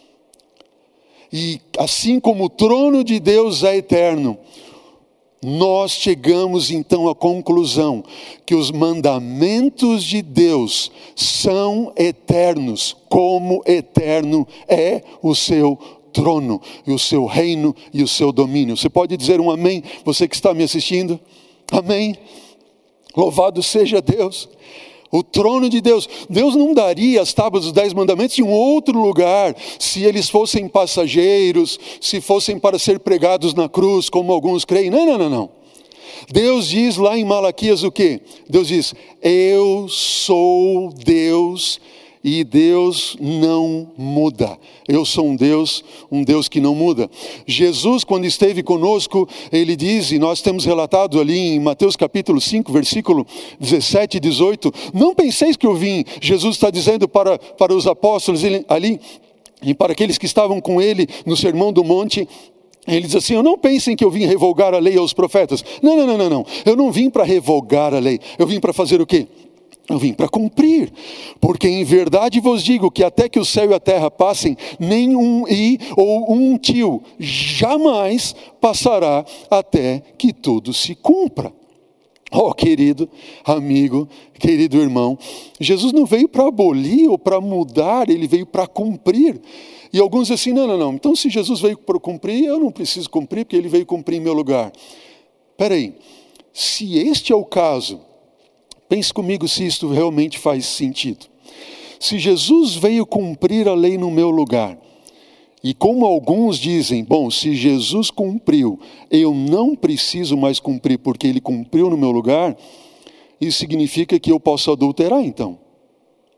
E assim como o trono de Deus é eterno, nós chegamos então à conclusão que os mandamentos de Deus são eternos, como eterno é o seu trono, e o seu reino e o seu domínio. Você pode dizer um amém, você que está me assistindo? Amém? Louvado seja Deus. O trono de Deus. Deus não daria as tábuas dos dez mandamentos em um outro lugar, se eles fossem passageiros, se fossem para ser pregados na cruz, como alguns creem. Não, não, não, não. Deus diz lá em Malaquias o quê? Deus diz, eu sou Deus e Deus não muda. Eu sou um Deus, um Deus que não muda. Jesus, quando esteve conosco, ele diz, e nós temos relatado ali em Mateus capítulo cinco, versículo dezessete e dezoito, não penseis que eu vim, Jesus está dizendo para, para os apóstolos ali, e para aqueles que estavam com ele no Sermão do Monte, ele diz assim, eu não pensem que eu vim revogar a lei aos profetas. Não, não, não, não, não. Eu não vim para revogar a lei, eu vim para fazer o quê? Eu vim para cumprir, porque em verdade vos digo que até que o céu e a terra passem, nem um i ou um tio jamais passará até que tudo se cumpra. Oh, querido amigo, querido irmão, Jesus não veio para abolir ou para mudar, ele veio para cumprir. E alguns dizem assim, não, não, não, então se Jesus veio para cumprir, eu não preciso cumprir, porque ele veio cumprir em meu lugar. Espera aí, se este é o caso, pense comigo se isto realmente faz sentido. Se Jesus veio cumprir a lei no meu lugar, e como alguns dizem, bom, se Jesus cumpriu, eu não preciso mais cumprir porque ele cumpriu no meu lugar, isso significa que eu posso adulterar então.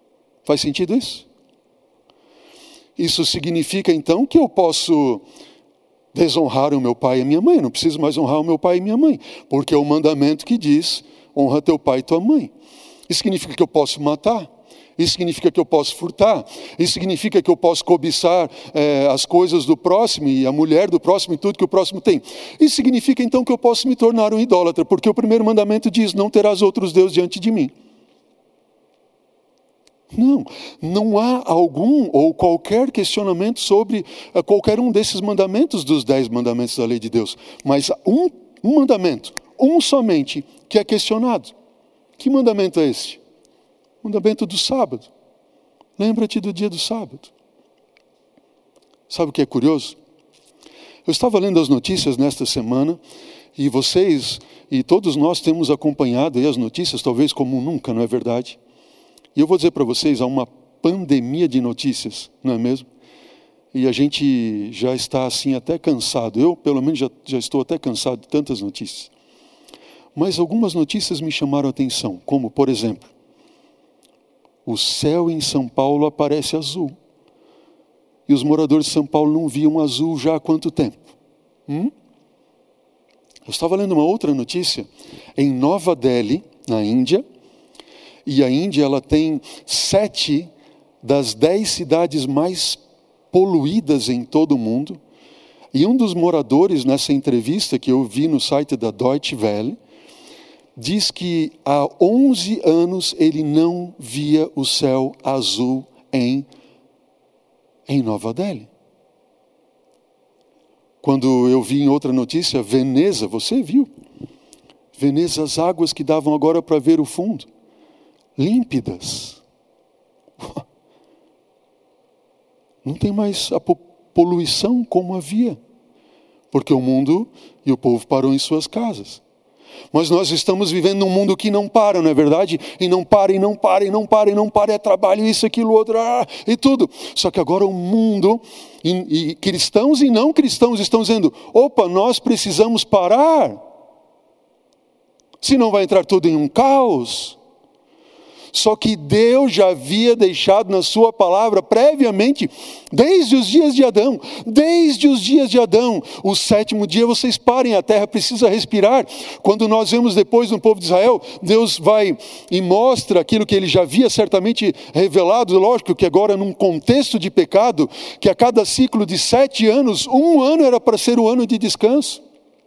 Faz sentido isso? Isso significa então que eu posso desonrar o meu pai e a minha mãe. Eu não preciso mais honrar o meu pai e minha mãe, porque é o mandamento que diz: honra teu pai e tua mãe. Isso significa que eu posso matar. Isso significa que eu posso furtar. Isso significa que eu posso cobiçar é, as coisas do próximo e a mulher do próximo e tudo que o próximo tem. Isso significa então que eu posso me tornar um idólatra, porque o primeiro mandamento diz: não terás outros deuses diante de mim. Não, não há algum ou qualquer questionamento sobre uh, qualquer um desses mandamentos dos dez mandamentos da lei de Deus. Mas um, um mandamento, um somente, que é questionado. Que mandamento é esse? O mandamento do sábado. Lembra-te do dia do sábado. Sabe o que é curioso? Eu estava lendo as notícias nesta semana e vocês e todos nós temos acompanhado aí as notícias, talvez como nunca, não é verdade? E eu vou dizer para vocês, há uma pandemia de notícias, não é mesmo? E a gente já está assim até cansado. Eu, pelo menos, já, já estou até cansado de tantas notícias. Mas algumas notícias me chamaram a atenção, como, por exemplo, o céu em São Paulo aparece azul. E os moradores de São Paulo não viam azul já há quanto tempo? Hum? Eu estava lendo uma outra notícia, em Nova Delhi, na Índia, e a Índia ela tem sete das dez cidades mais poluídas em todo o mundo. E um dos moradores, nessa entrevista que eu vi no site da Deutsche Welle, diz que há onze anos ele não via o céu azul em, em Nova Delhi. Quando eu vi em outra notícia, Veneza, você viu? Veneza, as águas que davam agora para ver o fundo. Límpidas. Não tem mais a poluição como havia, porque o mundo e o povo parou em suas casas. Mas nós estamos vivendo num mundo que não para, não é verdade? E não para, e não para, e não para, e não para, é trabalho, isso, aquilo, outro, ah, e tudo. Só que agora o mundo, e, e cristãos e não cristãos estão dizendo: opa, nós precisamos parar, senão vai entrar tudo em um caos. Só que Deus já havia deixado na sua palavra previamente, desde os dias de Adão, desde os dias de Adão, o sétimo dia vocês parem, a terra precisa respirar. Quando nós vemos depois no povo de Israel, Deus vai e mostra aquilo que ele já havia certamente revelado, lógico que agora num contexto de pecado, que a cada ciclo de sete anos, um ano era para ser o ano de descanso.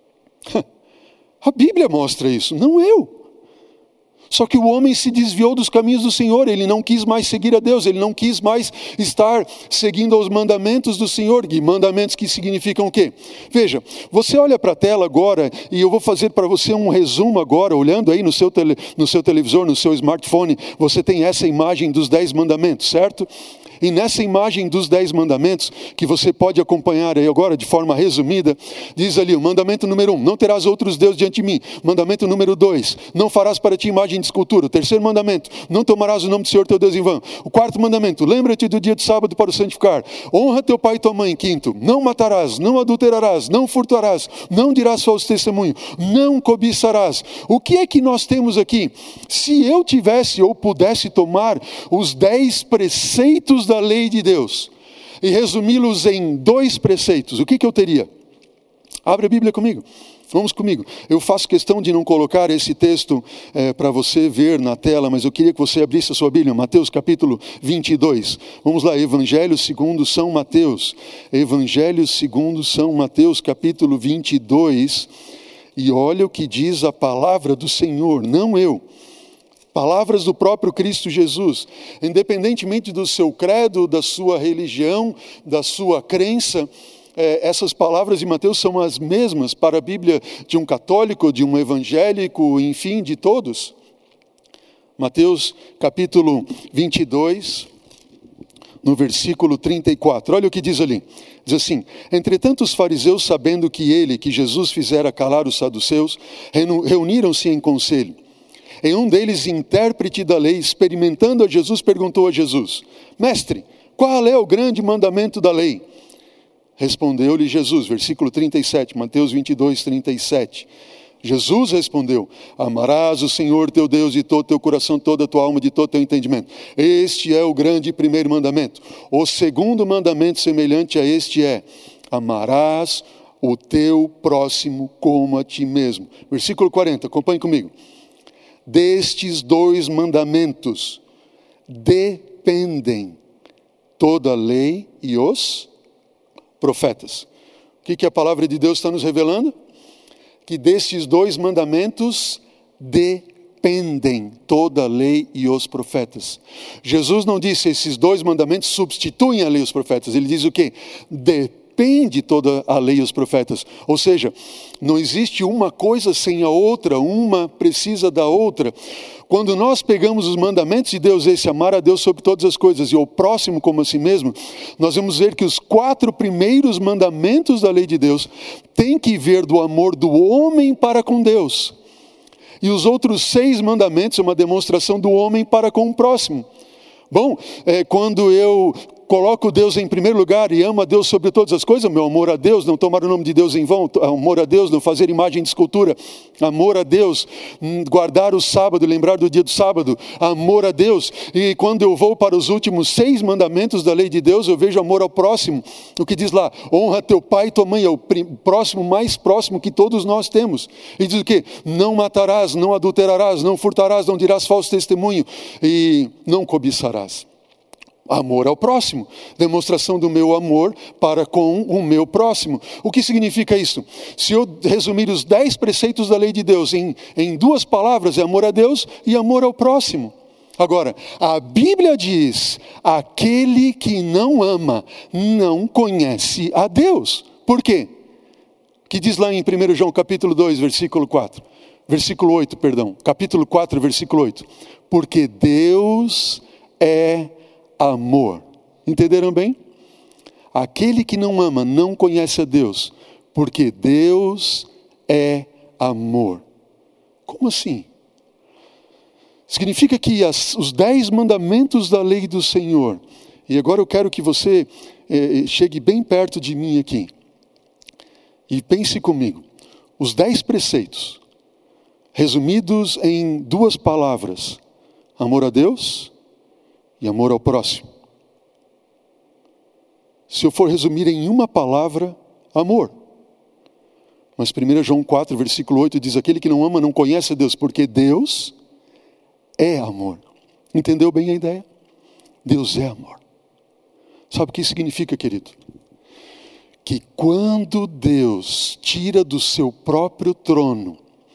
A Bíblia mostra isso, não eu. Só que o homem se desviou dos caminhos do Senhor, ele não quis mais seguir a Deus, ele não quis mais estar seguindo os mandamentos do Senhor, e mandamentos que significam o quê? Veja, você olha para a tela agora, e eu vou fazer para você um resumo agora, olhando aí no seu, tele, no seu televisor, no seu smartphone, você tem essa imagem dos dez mandamentos, certo? E nessa imagem dos dez mandamentos, que você pode acompanhar aí agora de forma resumida, diz ali o mandamento número um: não terás outros deuses diante de mim. Mandamento número dois: não farás para ti imagem de escultura. O terceiro mandamento: não tomarás o nome do Senhor teu Deus em vão. O quarto mandamento: lembra-te do dia de sábado para o santificar. Honra teu pai e tua mãe. Quinto: não matarás, não adulterarás, não furtarás, não dirás falso testemunho, não cobiçarás. O que é que nós temos aqui? Se eu tivesse ou pudesse tomar os dez preceitos da lei de Deus e resumi-los em dois preceitos, o que que eu teria? Abre a Bíblia comigo, vamos comigo. Eu faço questão de não colocar esse texto é, para você ver na tela, mas eu queria que você abrisse a sua Bíblia, Mateus capítulo vinte e dois. Vamos lá, Evangelho segundo São Mateus, Evangelho segundo São Mateus, capítulo vinte e dois, e olha o que diz a palavra do Senhor, não eu. Palavras do próprio Cristo Jesus. Independentemente do seu credo, da sua religião, da sua crença, eh, essas palavras de Mateus são as mesmas para a Bíblia de um católico, de um evangélico, enfim, de todos. Mateus capítulo vinte e dois, no versículo trinta e quatro. Olha o que diz ali. Diz assim: entretanto os fariseus, sabendo que ele, que Jesus fizera calar os saduceus, reuniram-se em conselho. Em um deles, intérprete da lei, experimentando a Jesus, perguntou a Jesus: mestre, qual é o grande mandamento da lei? Respondeu-lhe Jesus, versículo trinta e sete, Mateus vinte e dois, trinta e sete. Jesus respondeu: amarás o Senhor teu Deus de todo teu coração, toda a tua alma, de todo teu entendimento. Este é o grande primeiro mandamento. O segundo mandamento semelhante a este é: amarás o teu próximo como a ti mesmo. Versículo quarenta, acompanhe comigo. Destes dois mandamentos dependem toda a lei e os profetas. O que, que a palavra de Deus está nos revelando? Que destes dois mandamentos dependem toda a lei e os profetas. Jesus não disse esses dois mandamentos substituem a lei e os profetas. Ele diz o quê? Depende toda a lei e os profetas. Ou seja, não existe uma coisa sem a outra, uma precisa da outra. Quando nós pegamos os mandamentos de Deus, esse amar a Deus sobre todas as coisas e o próximo como a si mesmo, nós vamos ver que os quatro primeiros mandamentos da lei de Deus têm que ver do amor do homem para com Deus. E os outros seis mandamentos são uma demonstração do homem para com o próximo. Bom, é, quando eu coloco Deus em primeiro lugar e amo a Deus sobre todas as coisas, meu amor a Deus, não tomar o nome de Deus em vão, amor a Deus, não fazer imagem de escultura, amor a Deus, guardar o sábado, lembrar do dia do sábado, amor a Deus. E quando eu vou para os últimos seis mandamentos da lei de Deus, eu vejo amor ao próximo. O que diz lá? Honra teu pai e tua mãe, é o próximo mais próximo que todos nós temos. E diz o quê? Não matarás, não adulterarás, não furtarás, não dirás falso testemunho e não cobiçarás. Amor ao próximo, demonstração do meu amor para com o meu próximo. O que significa isso? Se eu resumir os dez preceitos da lei de Deus em, em duas palavras, é amor a Deus e amor ao próximo. Agora, a Bíblia diz, aquele que não ama, não conhece a Deus. Por quê? Que diz lá em primeiro João capítulo dois, versículo quatro, versículo oito, perdão, capítulo quatro, versículo oito. Porque Deus é amor. Entenderam bem? Aquele que não ama não conhece a Deus, porque Deus é amor. Como assim? Significa que as, os dez mandamentos da lei do Senhor, e agora eu quero que você eh, chegue bem perto de mim aqui, e pense comigo, os dez preceitos, resumidos em duas palavras, amor a Deus e amor ao próximo. Se eu for resumir em uma palavra, amor. Mas primeiro João quatro, versículo oito diz, aquele que não ama não conhece a Deus, porque Deus é amor. Entendeu bem a ideia? Deus é amor. Sabe o que isso significa, querido? Que quando Deus tira do seu próprio trono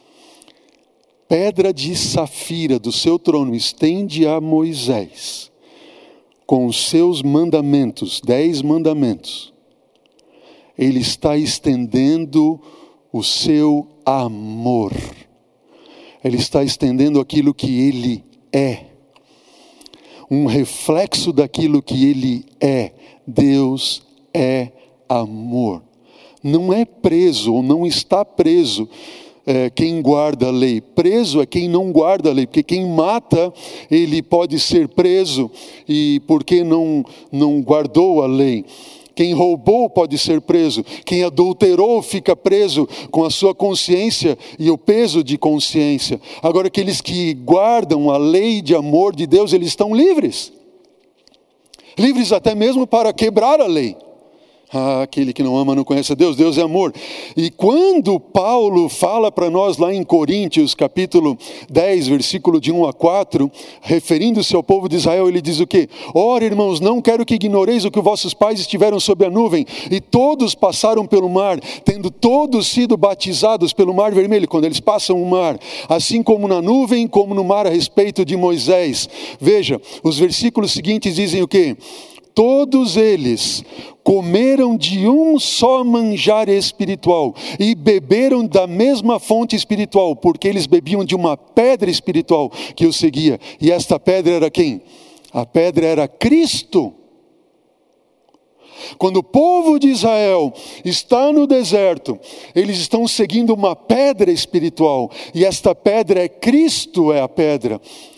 pedra de safira do seu trono, estende a Moisés com os seus mandamentos, dez mandamentos, ele está estendendo o seu amor. Ele está estendendo aquilo que ele é. Um reflexo daquilo que ele é. Deus é amor. Não é preso ou não está preso É, quem guarda a lei. Preso é quem não guarda a lei, porque quem mata, ele pode ser preso, e porque não, não guardou a lei. Quem roubou pode ser preso. Quem adulterou fica preso com a sua consciência e o peso de consciência. Agora, aqueles que guardam a lei de amor de Deus, eles estão livres. Livres até mesmo para quebrar a lei. Ah, aquele que não ama não conhece a Deus, Deus é amor. E quando Paulo fala para nós lá em Coríntios, capítulo dez, versículo de um a quatro, referindo-se ao povo de Israel, ele diz o quê? Ora, irmãos, não quero que ignoreis o que vossos pais estiveram sob a nuvem, e todos passaram pelo mar, tendo todos sido batizados pelo mar vermelho, quando eles passam o mar, assim como na nuvem, como no mar a respeito de Moisés. Veja, os versículos seguintes dizem o quê? Todos eles comeram de um só manjar espiritual e beberam da mesma fonte espiritual, porque eles bebiam de uma pedra espiritual que os seguia. E esta pedra era quem? A pedra era Cristo. Quando o povo de Israel está no deserto, eles estão seguindo uma pedra espiritual, e esta pedra é Cristo, é a pedra.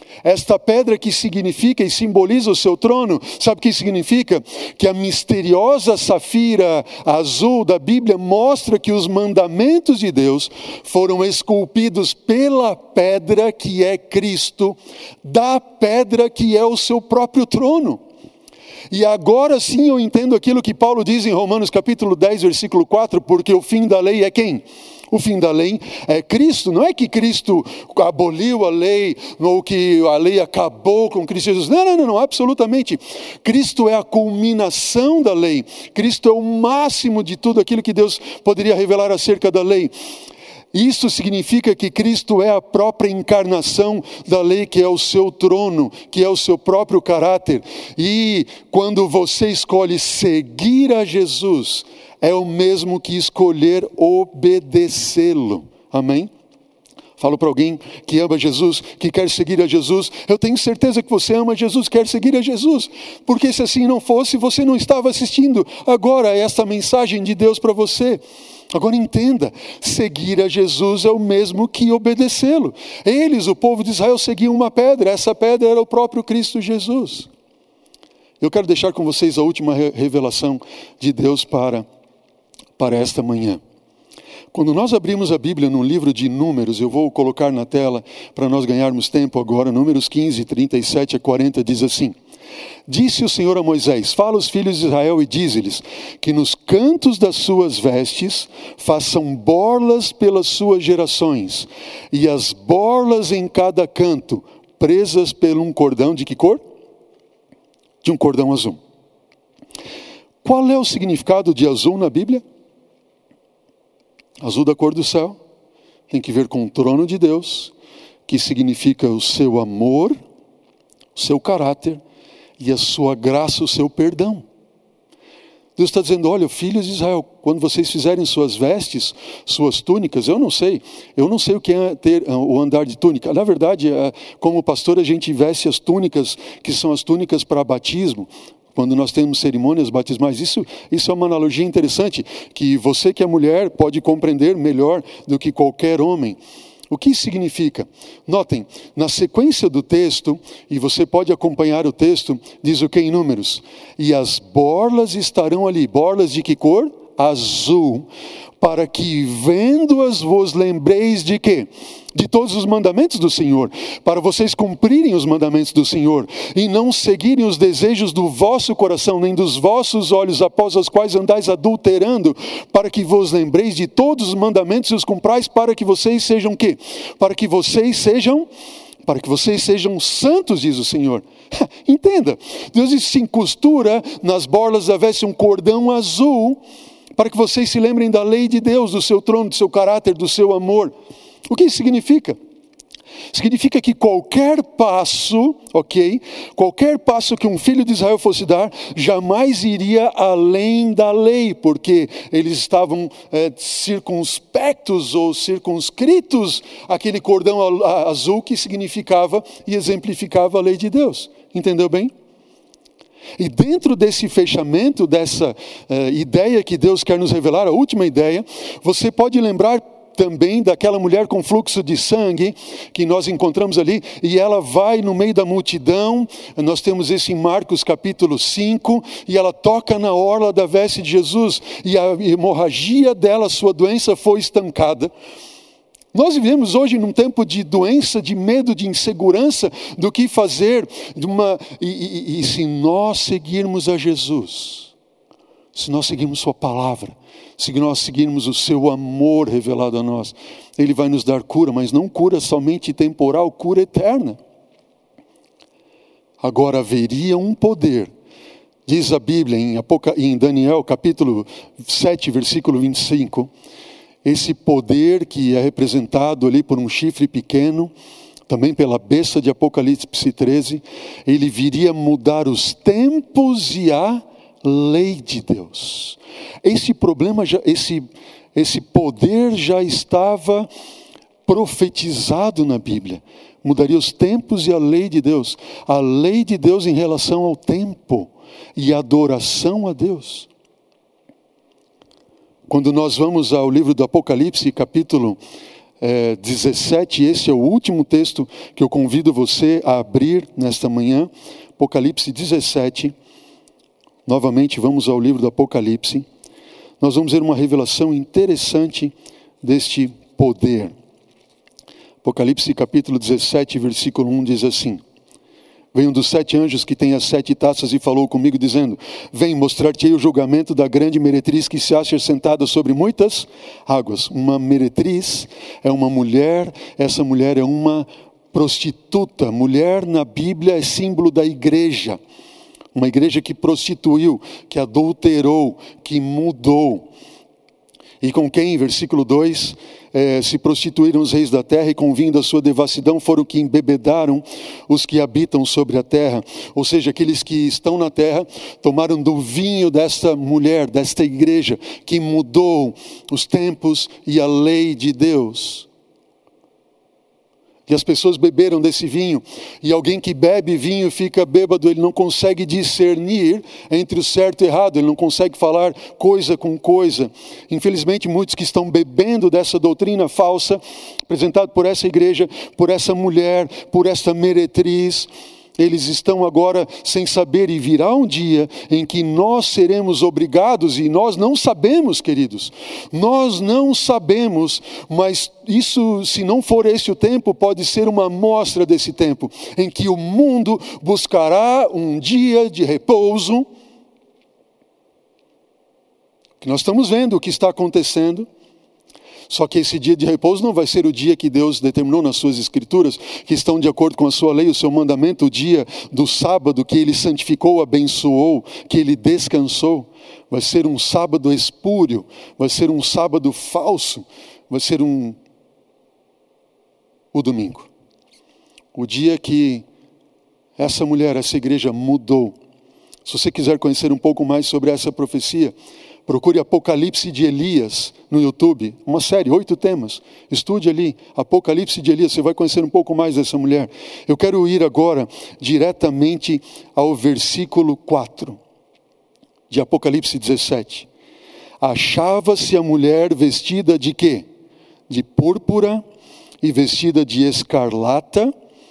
Esta pedra que significa e simboliza o seu trono, sabe o que significa? Que a misteriosa safira azul da Bíblia mostra que os mandamentos de Deus foram esculpidos pela pedra que é Cristo, da pedra que é o seu próprio trono. E agora sim eu entendo aquilo que Paulo diz em Romanos capítulo dez, versículo quatro, porque o fim da lei é quem? O fim da lei é Cristo. Não é que Cristo aboliu a lei, ou que a lei acabou com Cristo Jesus. Não, não, não, não, absolutamente. Cristo é a culminação da lei. Cristo é o máximo de tudo aquilo que Deus poderia revelar acerca da lei. Isso significa que Cristo é a própria encarnação da lei, que é o seu trono, que é o seu próprio caráter. E quando você escolhe seguir a Jesus, é o mesmo que escolher obedecê-lo. Amém? Falo para alguém que ama Jesus, que quer seguir a Jesus. Eu tenho certeza que você ama Jesus, quer seguir a Jesus. Porque se assim não fosse, você não estava assistindo agora esta mensagem de Deus para você. Agora entenda, seguir a Jesus é o mesmo que obedecê-lo. Eles, o povo de Israel, seguiam uma pedra. Essa pedra era o próprio Cristo Jesus. Eu quero deixar com vocês a última revelação de Deus para, para esta manhã. Quando nós abrimos a Bíblia no livro de Números, eu vou colocar na tela para nós ganharmos tempo agora, Números quinze, trinta e sete a quarenta, diz assim: Disse o Senhor a Moisés: Fala aos filhos de Israel e dize-lhes que nos cantos das suas vestes façam borlas pelas suas gerações, e as borlas em cada canto, presas por um cordão de que cor? De um cordão azul. Qual é o significado de azul na Bíblia? Azul da cor do céu, tem que ver com o trono de Deus, que significa o seu amor, o seu caráter e a sua graça, o seu perdão. Deus está dizendo: olha, filhos de Israel, quando vocês fizerem suas vestes, suas túnicas, eu não sei, eu não sei o que é ter o andar de túnica. Na verdade, como pastor, a gente veste as túnicas, que são as túnicas para batismo, quando nós temos cerimônias batismais. Isso, isso é uma analogia interessante, que você que é mulher pode compreender melhor do que qualquer homem. O que isso significa? Notem, na sequência do texto, e você pode acompanhar o texto, diz o que em Números? E as borlas estarão ali. Borlas de que cor? Azul. Para que vendo-as vos lembreis de quê? De todos os mandamentos do Senhor, para vocês cumprirem os mandamentos do Senhor, e não seguirem os desejos do vosso coração, nem dos vossos olhos, após os quais andais adulterando, para que vos lembreis de todos os mandamentos e os cumprais, para que vocês sejam o quê? Para que vocês sejam, para que vocês sejam santos, diz o Senhor. Entenda, Deus diz sim, costura nas borlas da veste um cordão azul, para que vocês se lembrem da lei de Deus, do seu trono, do seu caráter, do seu amor. O que isso significa? Significa que qualquer passo, ok? Qualquer passo que um filho de Israel fosse dar, jamais iria além da lei, porque eles estavam é, circunspectos ou circunscritos àquele cordão azul que significava e exemplificava a lei de Deus. Entendeu bem? E dentro desse fechamento, dessa uh, ideia que Deus quer nos revelar, a última ideia, você pode lembrar também daquela mulher com fluxo de sangue que nós encontramos ali, e ela vai no meio da multidão. Nós temos isso em Marcos capítulo cinco, e ela toca na orla da veste de Jesus, e a hemorragia dela, sua doença foi estancada. Nós vivemos hoje num tempo de doença, de medo, de insegurança do que fazer, de uma, e, e, e se nós seguirmos a Jesus, se nós seguirmos sua palavra, se nós seguirmos o seu amor revelado a nós, Ele vai nos dar cura, mas não cura somente temporal, cura eterna. Agora haveria um poder, diz a Bíblia em, Apoca... em Daniel capítulo sete, versículo vinte e cinco, esse poder que é representado ali por um chifre pequeno, também pela besta de Apocalipse treze, ele viria mudar os tempos e a lei de Deus. Esse problema, já, esse, esse poder já estava profetizado na Bíblia. Mudaria os tempos e a lei de Deus. A lei de Deus em relação ao tempo e a adoração a Deus. Quando nós vamos ao livro do Apocalipse, capítulo é, dezessete, esse é o último texto que eu convido você a abrir nesta manhã. Apocalipse dezessete, novamente vamos ao livro do Apocalipse. Nós vamos ver uma revelação interessante deste poder. Apocalipse capítulo dezessete, versículo um diz assim: veio um dos sete anjos que tem as sete taças e falou comigo dizendo: vem, mostrar-te-ei o julgamento da grande meretriz que se acha sentada sobre muitas águas. Uma meretriz é uma mulher, essa mulher é uma prostituta. Mulher na Bíblia é símbolo da igreja. Uma igreja que prostituiu, que adulterou, que mudou. E com quem, versículo dois, eh, se prostituíram os reis da terra, e com o vinho da sua devassidão foram que embebedaram os que habitam sobre a terra. Ou seja, aqueles que estão na terra tomaram do vinho desta mulher, desta igreja, que mudou os tempos e a lei de Deus. E as pessoas beberam desse vinho, e alguém que bebe vinho fica bêbado, ele não consegue discernir entre o certo e o errado, ele não consegue falar coisa com coisa. Infelizmente, muitos que estão bebendo dessa doutrina falsa, apresentada por essa igreja, por essa mulher, por essa meretriz, eles estão agora sem saber, e virá um dia em que nós seremos obrigados, e nós não sabemos, queridos, nós não sabemos, mas isso, se não for esse o tempo, pode ser uma amostra desse tempo, em que o mundo buscará um dia de repouso, que nós estamos vendo o que está acontecendo. Só que esse dia de repouso não vai ser o dia que Deus determinou nas suas escrituras, que estão de acordo com a sua lei, o seu mandamento, o dia do sábado que Ele santificou, abençoou, que Ele descansou. Vai ser um sábado espúrio, vai ser um sábado falso, vai ser um... o domingo. O dia que essa mulher, essa igreja mudou. Se você quiser conhecer um pouco mais sobre essa profecia, procure Apocalipse de Elias no YouTube, uma série, oito temas. Estude ali, Apocalipse de Elias, você vai conhecer um pouco mais dessa mulher. Eu quero ir agora diretamente ao versículo quatro de Apocalipse dezessete. Achava-se a mulher vestida de quê? De púrpura e vestida de escarlata,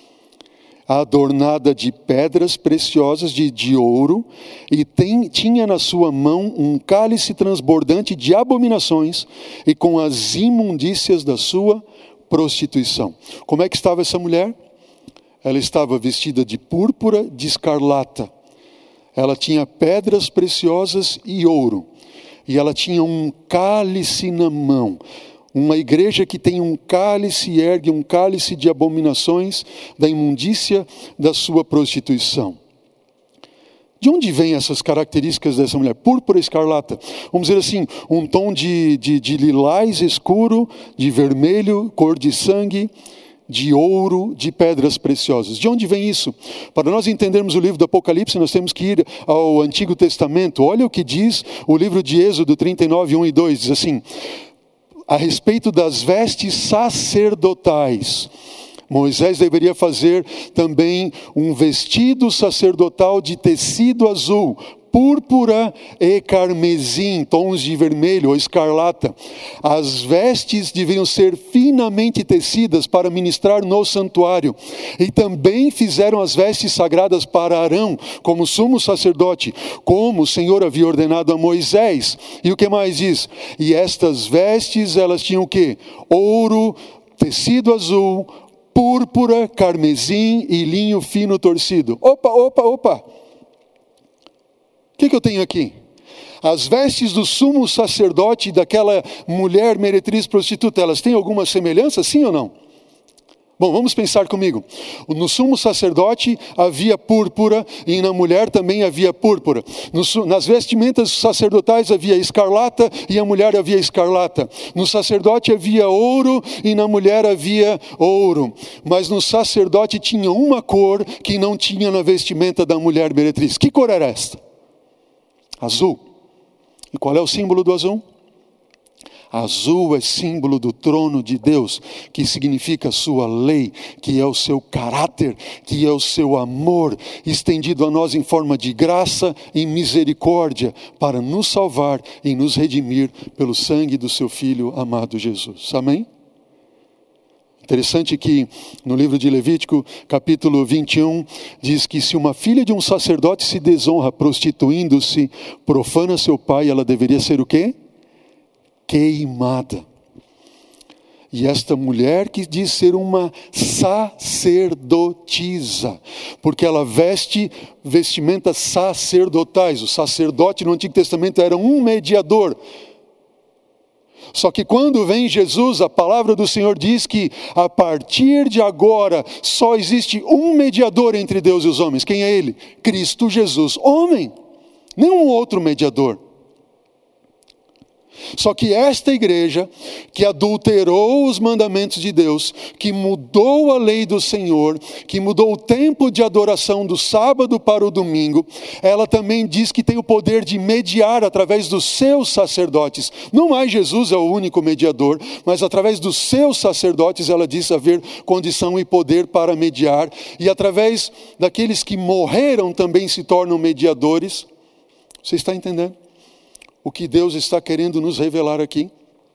adornada de pedras preciosas, de, de ouro, e tem, tinha na sua mão um cálice transbordante de abominações e com as imundícias da sua prostituição. Como é que estava essa mulher? Ela estava vestida de púrpura, de escarlata. Ela tinha pedras preciosas e ouro. E ela tinha um cálice na mão. Uma igreja que tem um cálice, ergue um cálice de abominações, da imundícia da sua prostituição. De onde vêm essas características dessa mulher? Púrpura escarlata. Vamos dizer assim, um tom de, de, de lilás escuro, de vermelho, cor de sangue, de ouro, de pedras preciosas. De onde vem isso? Para nós entendermos o livro do Apocalipse, nós temos que ir ao Antigo Testamento. Olha o que diz o livro de Êxodo trinta e nove, um e dois. Diz assim: a respeito das vestes sacerdotais, Moisés deveria fazer também um vestido sacerdotal de tecido azul, púrpura e carmesim, tons de vermelho ou escarlata. As vestes deveriam ser finamente tecidas para ministrar no santuário. E também fizeram as vestes sagradas para Arão, como sumo sacerdote, como o Senhor havia ordenado a Moisés. E o que mais diz? E estas vestes, elas tinham o quê? Ouro, tecido azul, púrpura, carmesim e linho fino torcido. Opa, opa, opa! O que, que eu tenho aqui? As vestes do sumo sacerdote daquela mulher meretriz prostituta, elas têm alguma semelhança, sim ou não? Bom, vamos pensar comigo. No sumo sacerdote havia púrpura e na mulher também havia púrpura. No, nas vestimentas sacerdotais havia escarlata e a mulher havia escarlata. No sacerdote havia ouro e na mulher havia ouro. Mas no sacerdote tinha uma cor que não tinha na vestimenta da mulher meretriz. Que cor era esta? Azul. E qual é o símbolo do azul? Azul é símbolo do trono de Deus, que significa a sua lei, que é o seu caráter, que é o seu amor, estendido a nós em forma de graça e misericórdia, para nos salvar e nos redimir pelo sangue do seu Filho amado Jesus. Amém? Interessante que no livro de Levítico, capítulo vinte e um, diz que se uma filha de um sacerdote se desonra prostituindo-se, profana seu pai, ela deveria ser o quê? Queimada. E esta mulher que diz ser uma sacerdotisa, porque ela veste vestimentas sacerdotais. O sacerdote no Antigo Testamento era um mediador. Só que quando vem Jesus, a palavra do Senhor diz que a partir de agora só existe um mediador entre Deus e os homens. Quem é ele? Cristo Jesus, homem, nenhum outro mediador. Só que esta igreja, que adulterou os mandamentos de Deus, que mudou a lei do Senhor, que mudou o tempo de adoração do sábado para o domingo, ela também diz que tem o poder de mediar através dos seus sacerdotes. Não mais Jesus é o único mediador, mas através dos seus sacerdotes ela diz haver condição e poder para mediar. E através daqueles que morreram também se tornam mediadores. Você está entendendo o que Deus está querendo nos revelar aqui?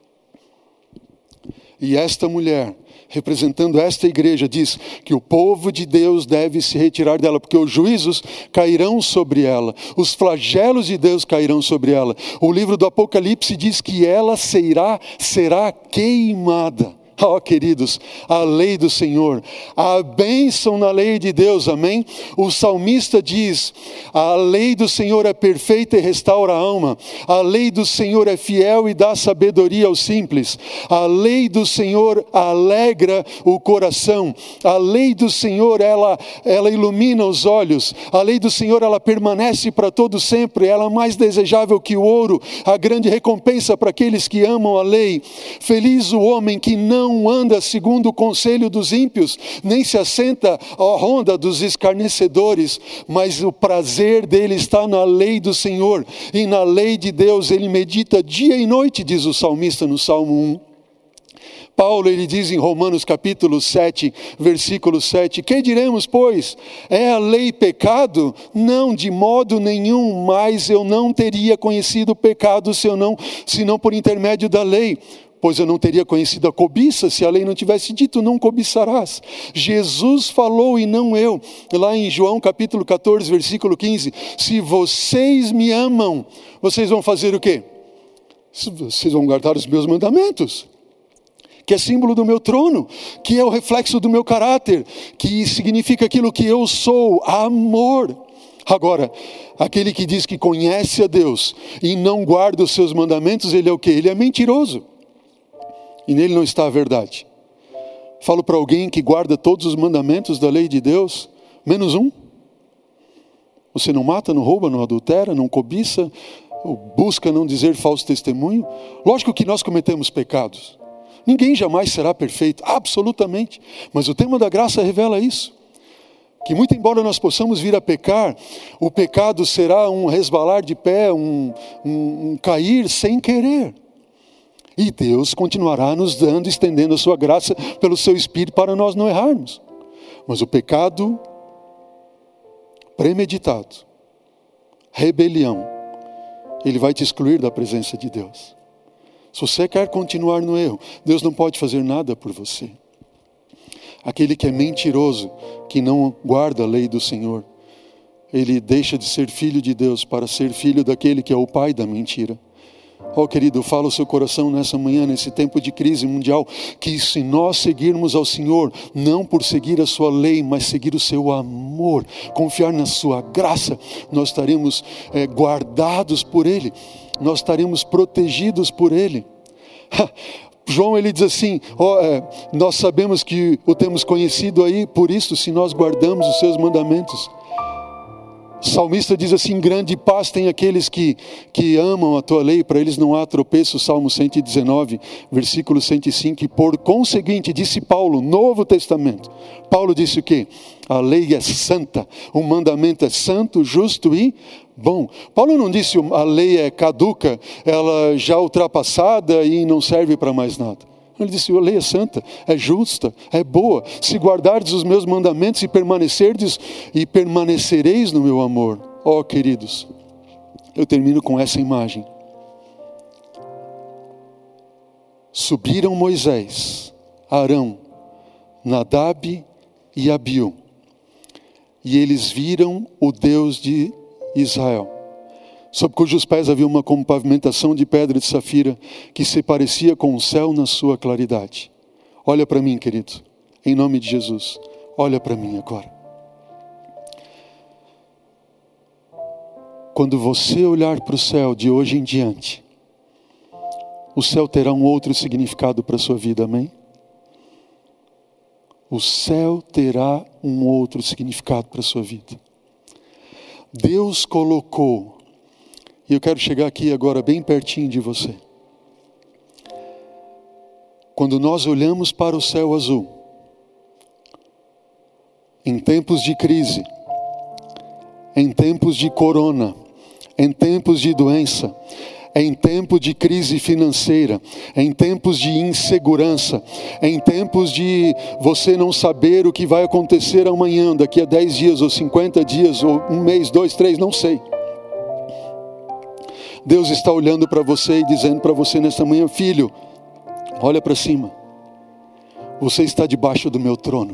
E esta mulher, representando esta igreja, diz que o povo de Deus deve se retirar dela, porque os juízos cairão sobre ela, os flagelos de Deus cairão sobre ela. O livro do Apocalipse diz que ela será, será queimada. Ó, oh, queridos, a lei do Senhor, a bênção na lei de Deus, amém? O salmista diz, a lei do Senhor é perfeita e restaura a alma, a lei do Senhor é fiel e dá sabedoria aos simples, a lei do Senhor alegra o coração, a lei do Senhor, ela, ela ilumina os olhos, a lei do Senhor, ela permanece para todo sempre, ela é mais desejável que o ouro, a grande recompensa para aqueles que amam a lei. Feliz o homem que não não anda segundo o conselho dos ímpios, nem se assenta à ronda dos escarnecedores, mas o prazer dele está na lei do Senhor, e na lei de Deus ele medita dia e noite, diz o salmista no Salmo um. Paulo, ele diz em Romanos capítulo sete, versículo sete, que diremos, pois? É a lei pecado? Não, de modo nenhum, mas eu não teria conhecido o pecado se eu não, se não por intermédio da lei. Pois eu não teria conhecido a cobiça se a lei não tivesse dito, não cobiçarás. Jesus falou e não eu. Lá em João capítulo catorze, versículo quinze. Se vocês me amam, vocês vão fazer o quê? Vocês vão guardar os meus mandamentos. Que é símbolo do meu trono, que é o reflexo do meu caráter, que significa aquilo que eu sou, amor. Agora, aquele que diz que conhece a Deus e não guarda os seus mandamentos, ele é o quê? Ele é mentiroso. E nele não está a verdade. Falo para alguém que guarda todos os mandamentos da lei de Deus, menos um. Você não mata, não rouba, não adultera, não cobiça, busca não dizer falso testemunho. Lógico que nós cometemos pecados. Ninguém jamais será perfeito, absolutamente. Mas o tema da graça revela isso. Que muito embora nós possamos vir a pecar, o pecado será um resvalar de pé, um, um, um cair sem querer. E Deus continuará nos dando, estendendo a sua graça pelo seu Espírito para nós não errarmos. Mas o pecado premeditado, rebelião, ele vai te excluir da presença de Deus. Se você quer continuar no erro, Deus não pode fazer nada por você. Aquele que é mentiroso, que não guarda a lei do Senhor, ele deixa de ser filho de Deus para ser filho daquele que é o pai da mentira. Ó, oh, querido, fala o seu coração nessa manhã, nesse tempo de crise mundial, que se nós seguirmos ao Senhor, não por seguir a sua lei, mas seguir o seu amor, confiar na sua graça, nós estaremos é, guardados por Ele, nós estaremos protegidos por Ele. João, ele diz assim, oh, é, nós sabemos que o temos conhecido aí, por isso, se nós guardamos os seus mandamentos. O salmista diz assim, grande paz tem aqueles que, que amam a tua lei, para eles não há tropeço. Salmo cento e dezenove, versículo cento e cinco, e por conseguinte, disse Paulo, Novo Testamento, Paulo disse o quê? A lei é santa, o mandamento é santo, justo e bom. Paulo não disse a lei é caduca, ela já ultrapassada e não serve para mais nada. Ele disse, a lei é santa, é justa, é boa. Se guardardes os meus mandamentos e permanecerdes, e permanecereis no meu amor. Ó, oh, queridos, eu termino com essa imagem. Subiram Moisés, Arão, Nadab e Abiú. E eles viram o Deus de Israel, sob cujos pés havia uma compavimentação de pedra de safira, que se parecia com o céu na sua claridade. Olha para mim, querido, em nome de Jesus, olha para mim agora. Quando você olhar para o céu de hoje em diante, o céu terá um outro significado para a sua vida, amém? O céu terá um outro significado para a sua vida. Deus colocou, e eu quero chegar aqui agora bem pertinho de você. Quando nós olhamos para o céu azul, em tempos de crise, em tempos de corona, em tempos de doença, em tempos de crise financeira, em tempos de insegurança, em tempos de você não saber o que vai acontecer amanhã, daqui a dez dias, ou cinquenta dias, ou um mês, dois, três, não sei. Deus está olhando para você e dizendo para você nesta manhã: filho, olha para cima, você está debaixo do meu trono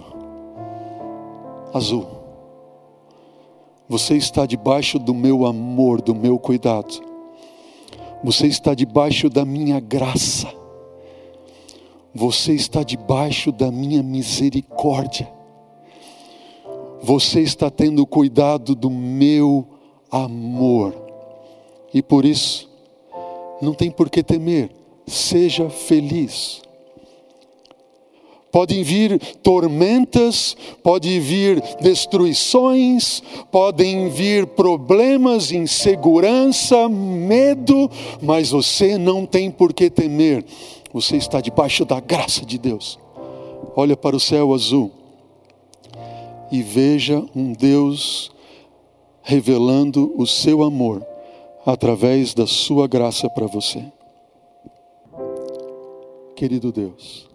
azul, você está debaixo do meu amor, do meu cuidado. Você está debaixo da minha graça. Você está debaixo da minha misericórdia. Você está tendo cuidado do meu amor. E por isso, não tem por que temer. Seja feliz. Podem vir tormentas, podem vir destruições, podem vir problemas, insegurança, medo, mas você não tem por que temer. Você está debaixo da graça de Deus. Olha para o céu azul e veja um Deus revelando o seu amor através da sua graça para você. Querido Deus,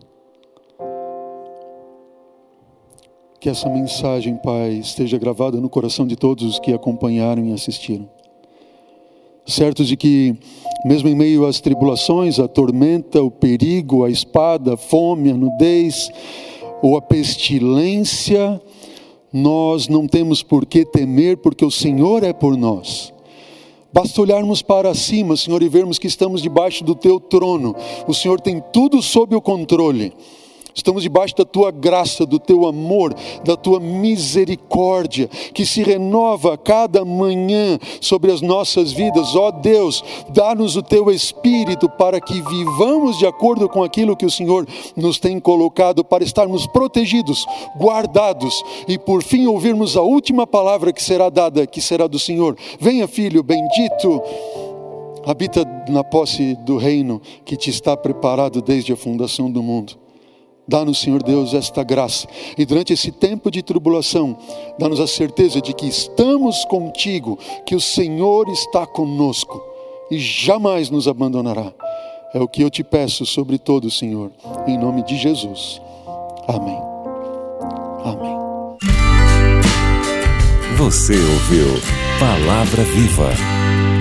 que essa mensagem, Pai, esteja gravada no coração de todos os que acompanharam e assistiram. Certos de que, mesmo em meio às tribulações, a tormenta, o perigo, a espada, a fome, a nudez ou a pestilência, nós não temos por que temer, porque o Senhor é por nós. Basta olharmos para cima, Senhor, e vermos que estamos debaixo do Teu trono. O Senhor tem tudo sob o controle. Estamos debaixo da Tua graça, do Teu amor, da Tua misericórdia, que se renova a cada manhã sobre as nossas vidas. Ó Deus, dá-nos o Teu Espírito para que vivamos de acordo com aquilo que o Senhor nos tem colocado, para estarmos protegidos, guardados e por fim ouvirmos a última palavra que será dada, que será do Senhor. Venha, filho bendito, habita na posse do reino que te está preparado desde a fundação do mundo. Dá-nos, Senhor Deus, esta graça. E durante esse tempo de tribulação, dá-nos a certeza de que estamos contigo, que o Senhor está conosco e jamais nos abandonará. É o que eu te peço sobre todo, Senhor, em nome de Jesus. Amém. Amém. Você ouviu Palavra Viva.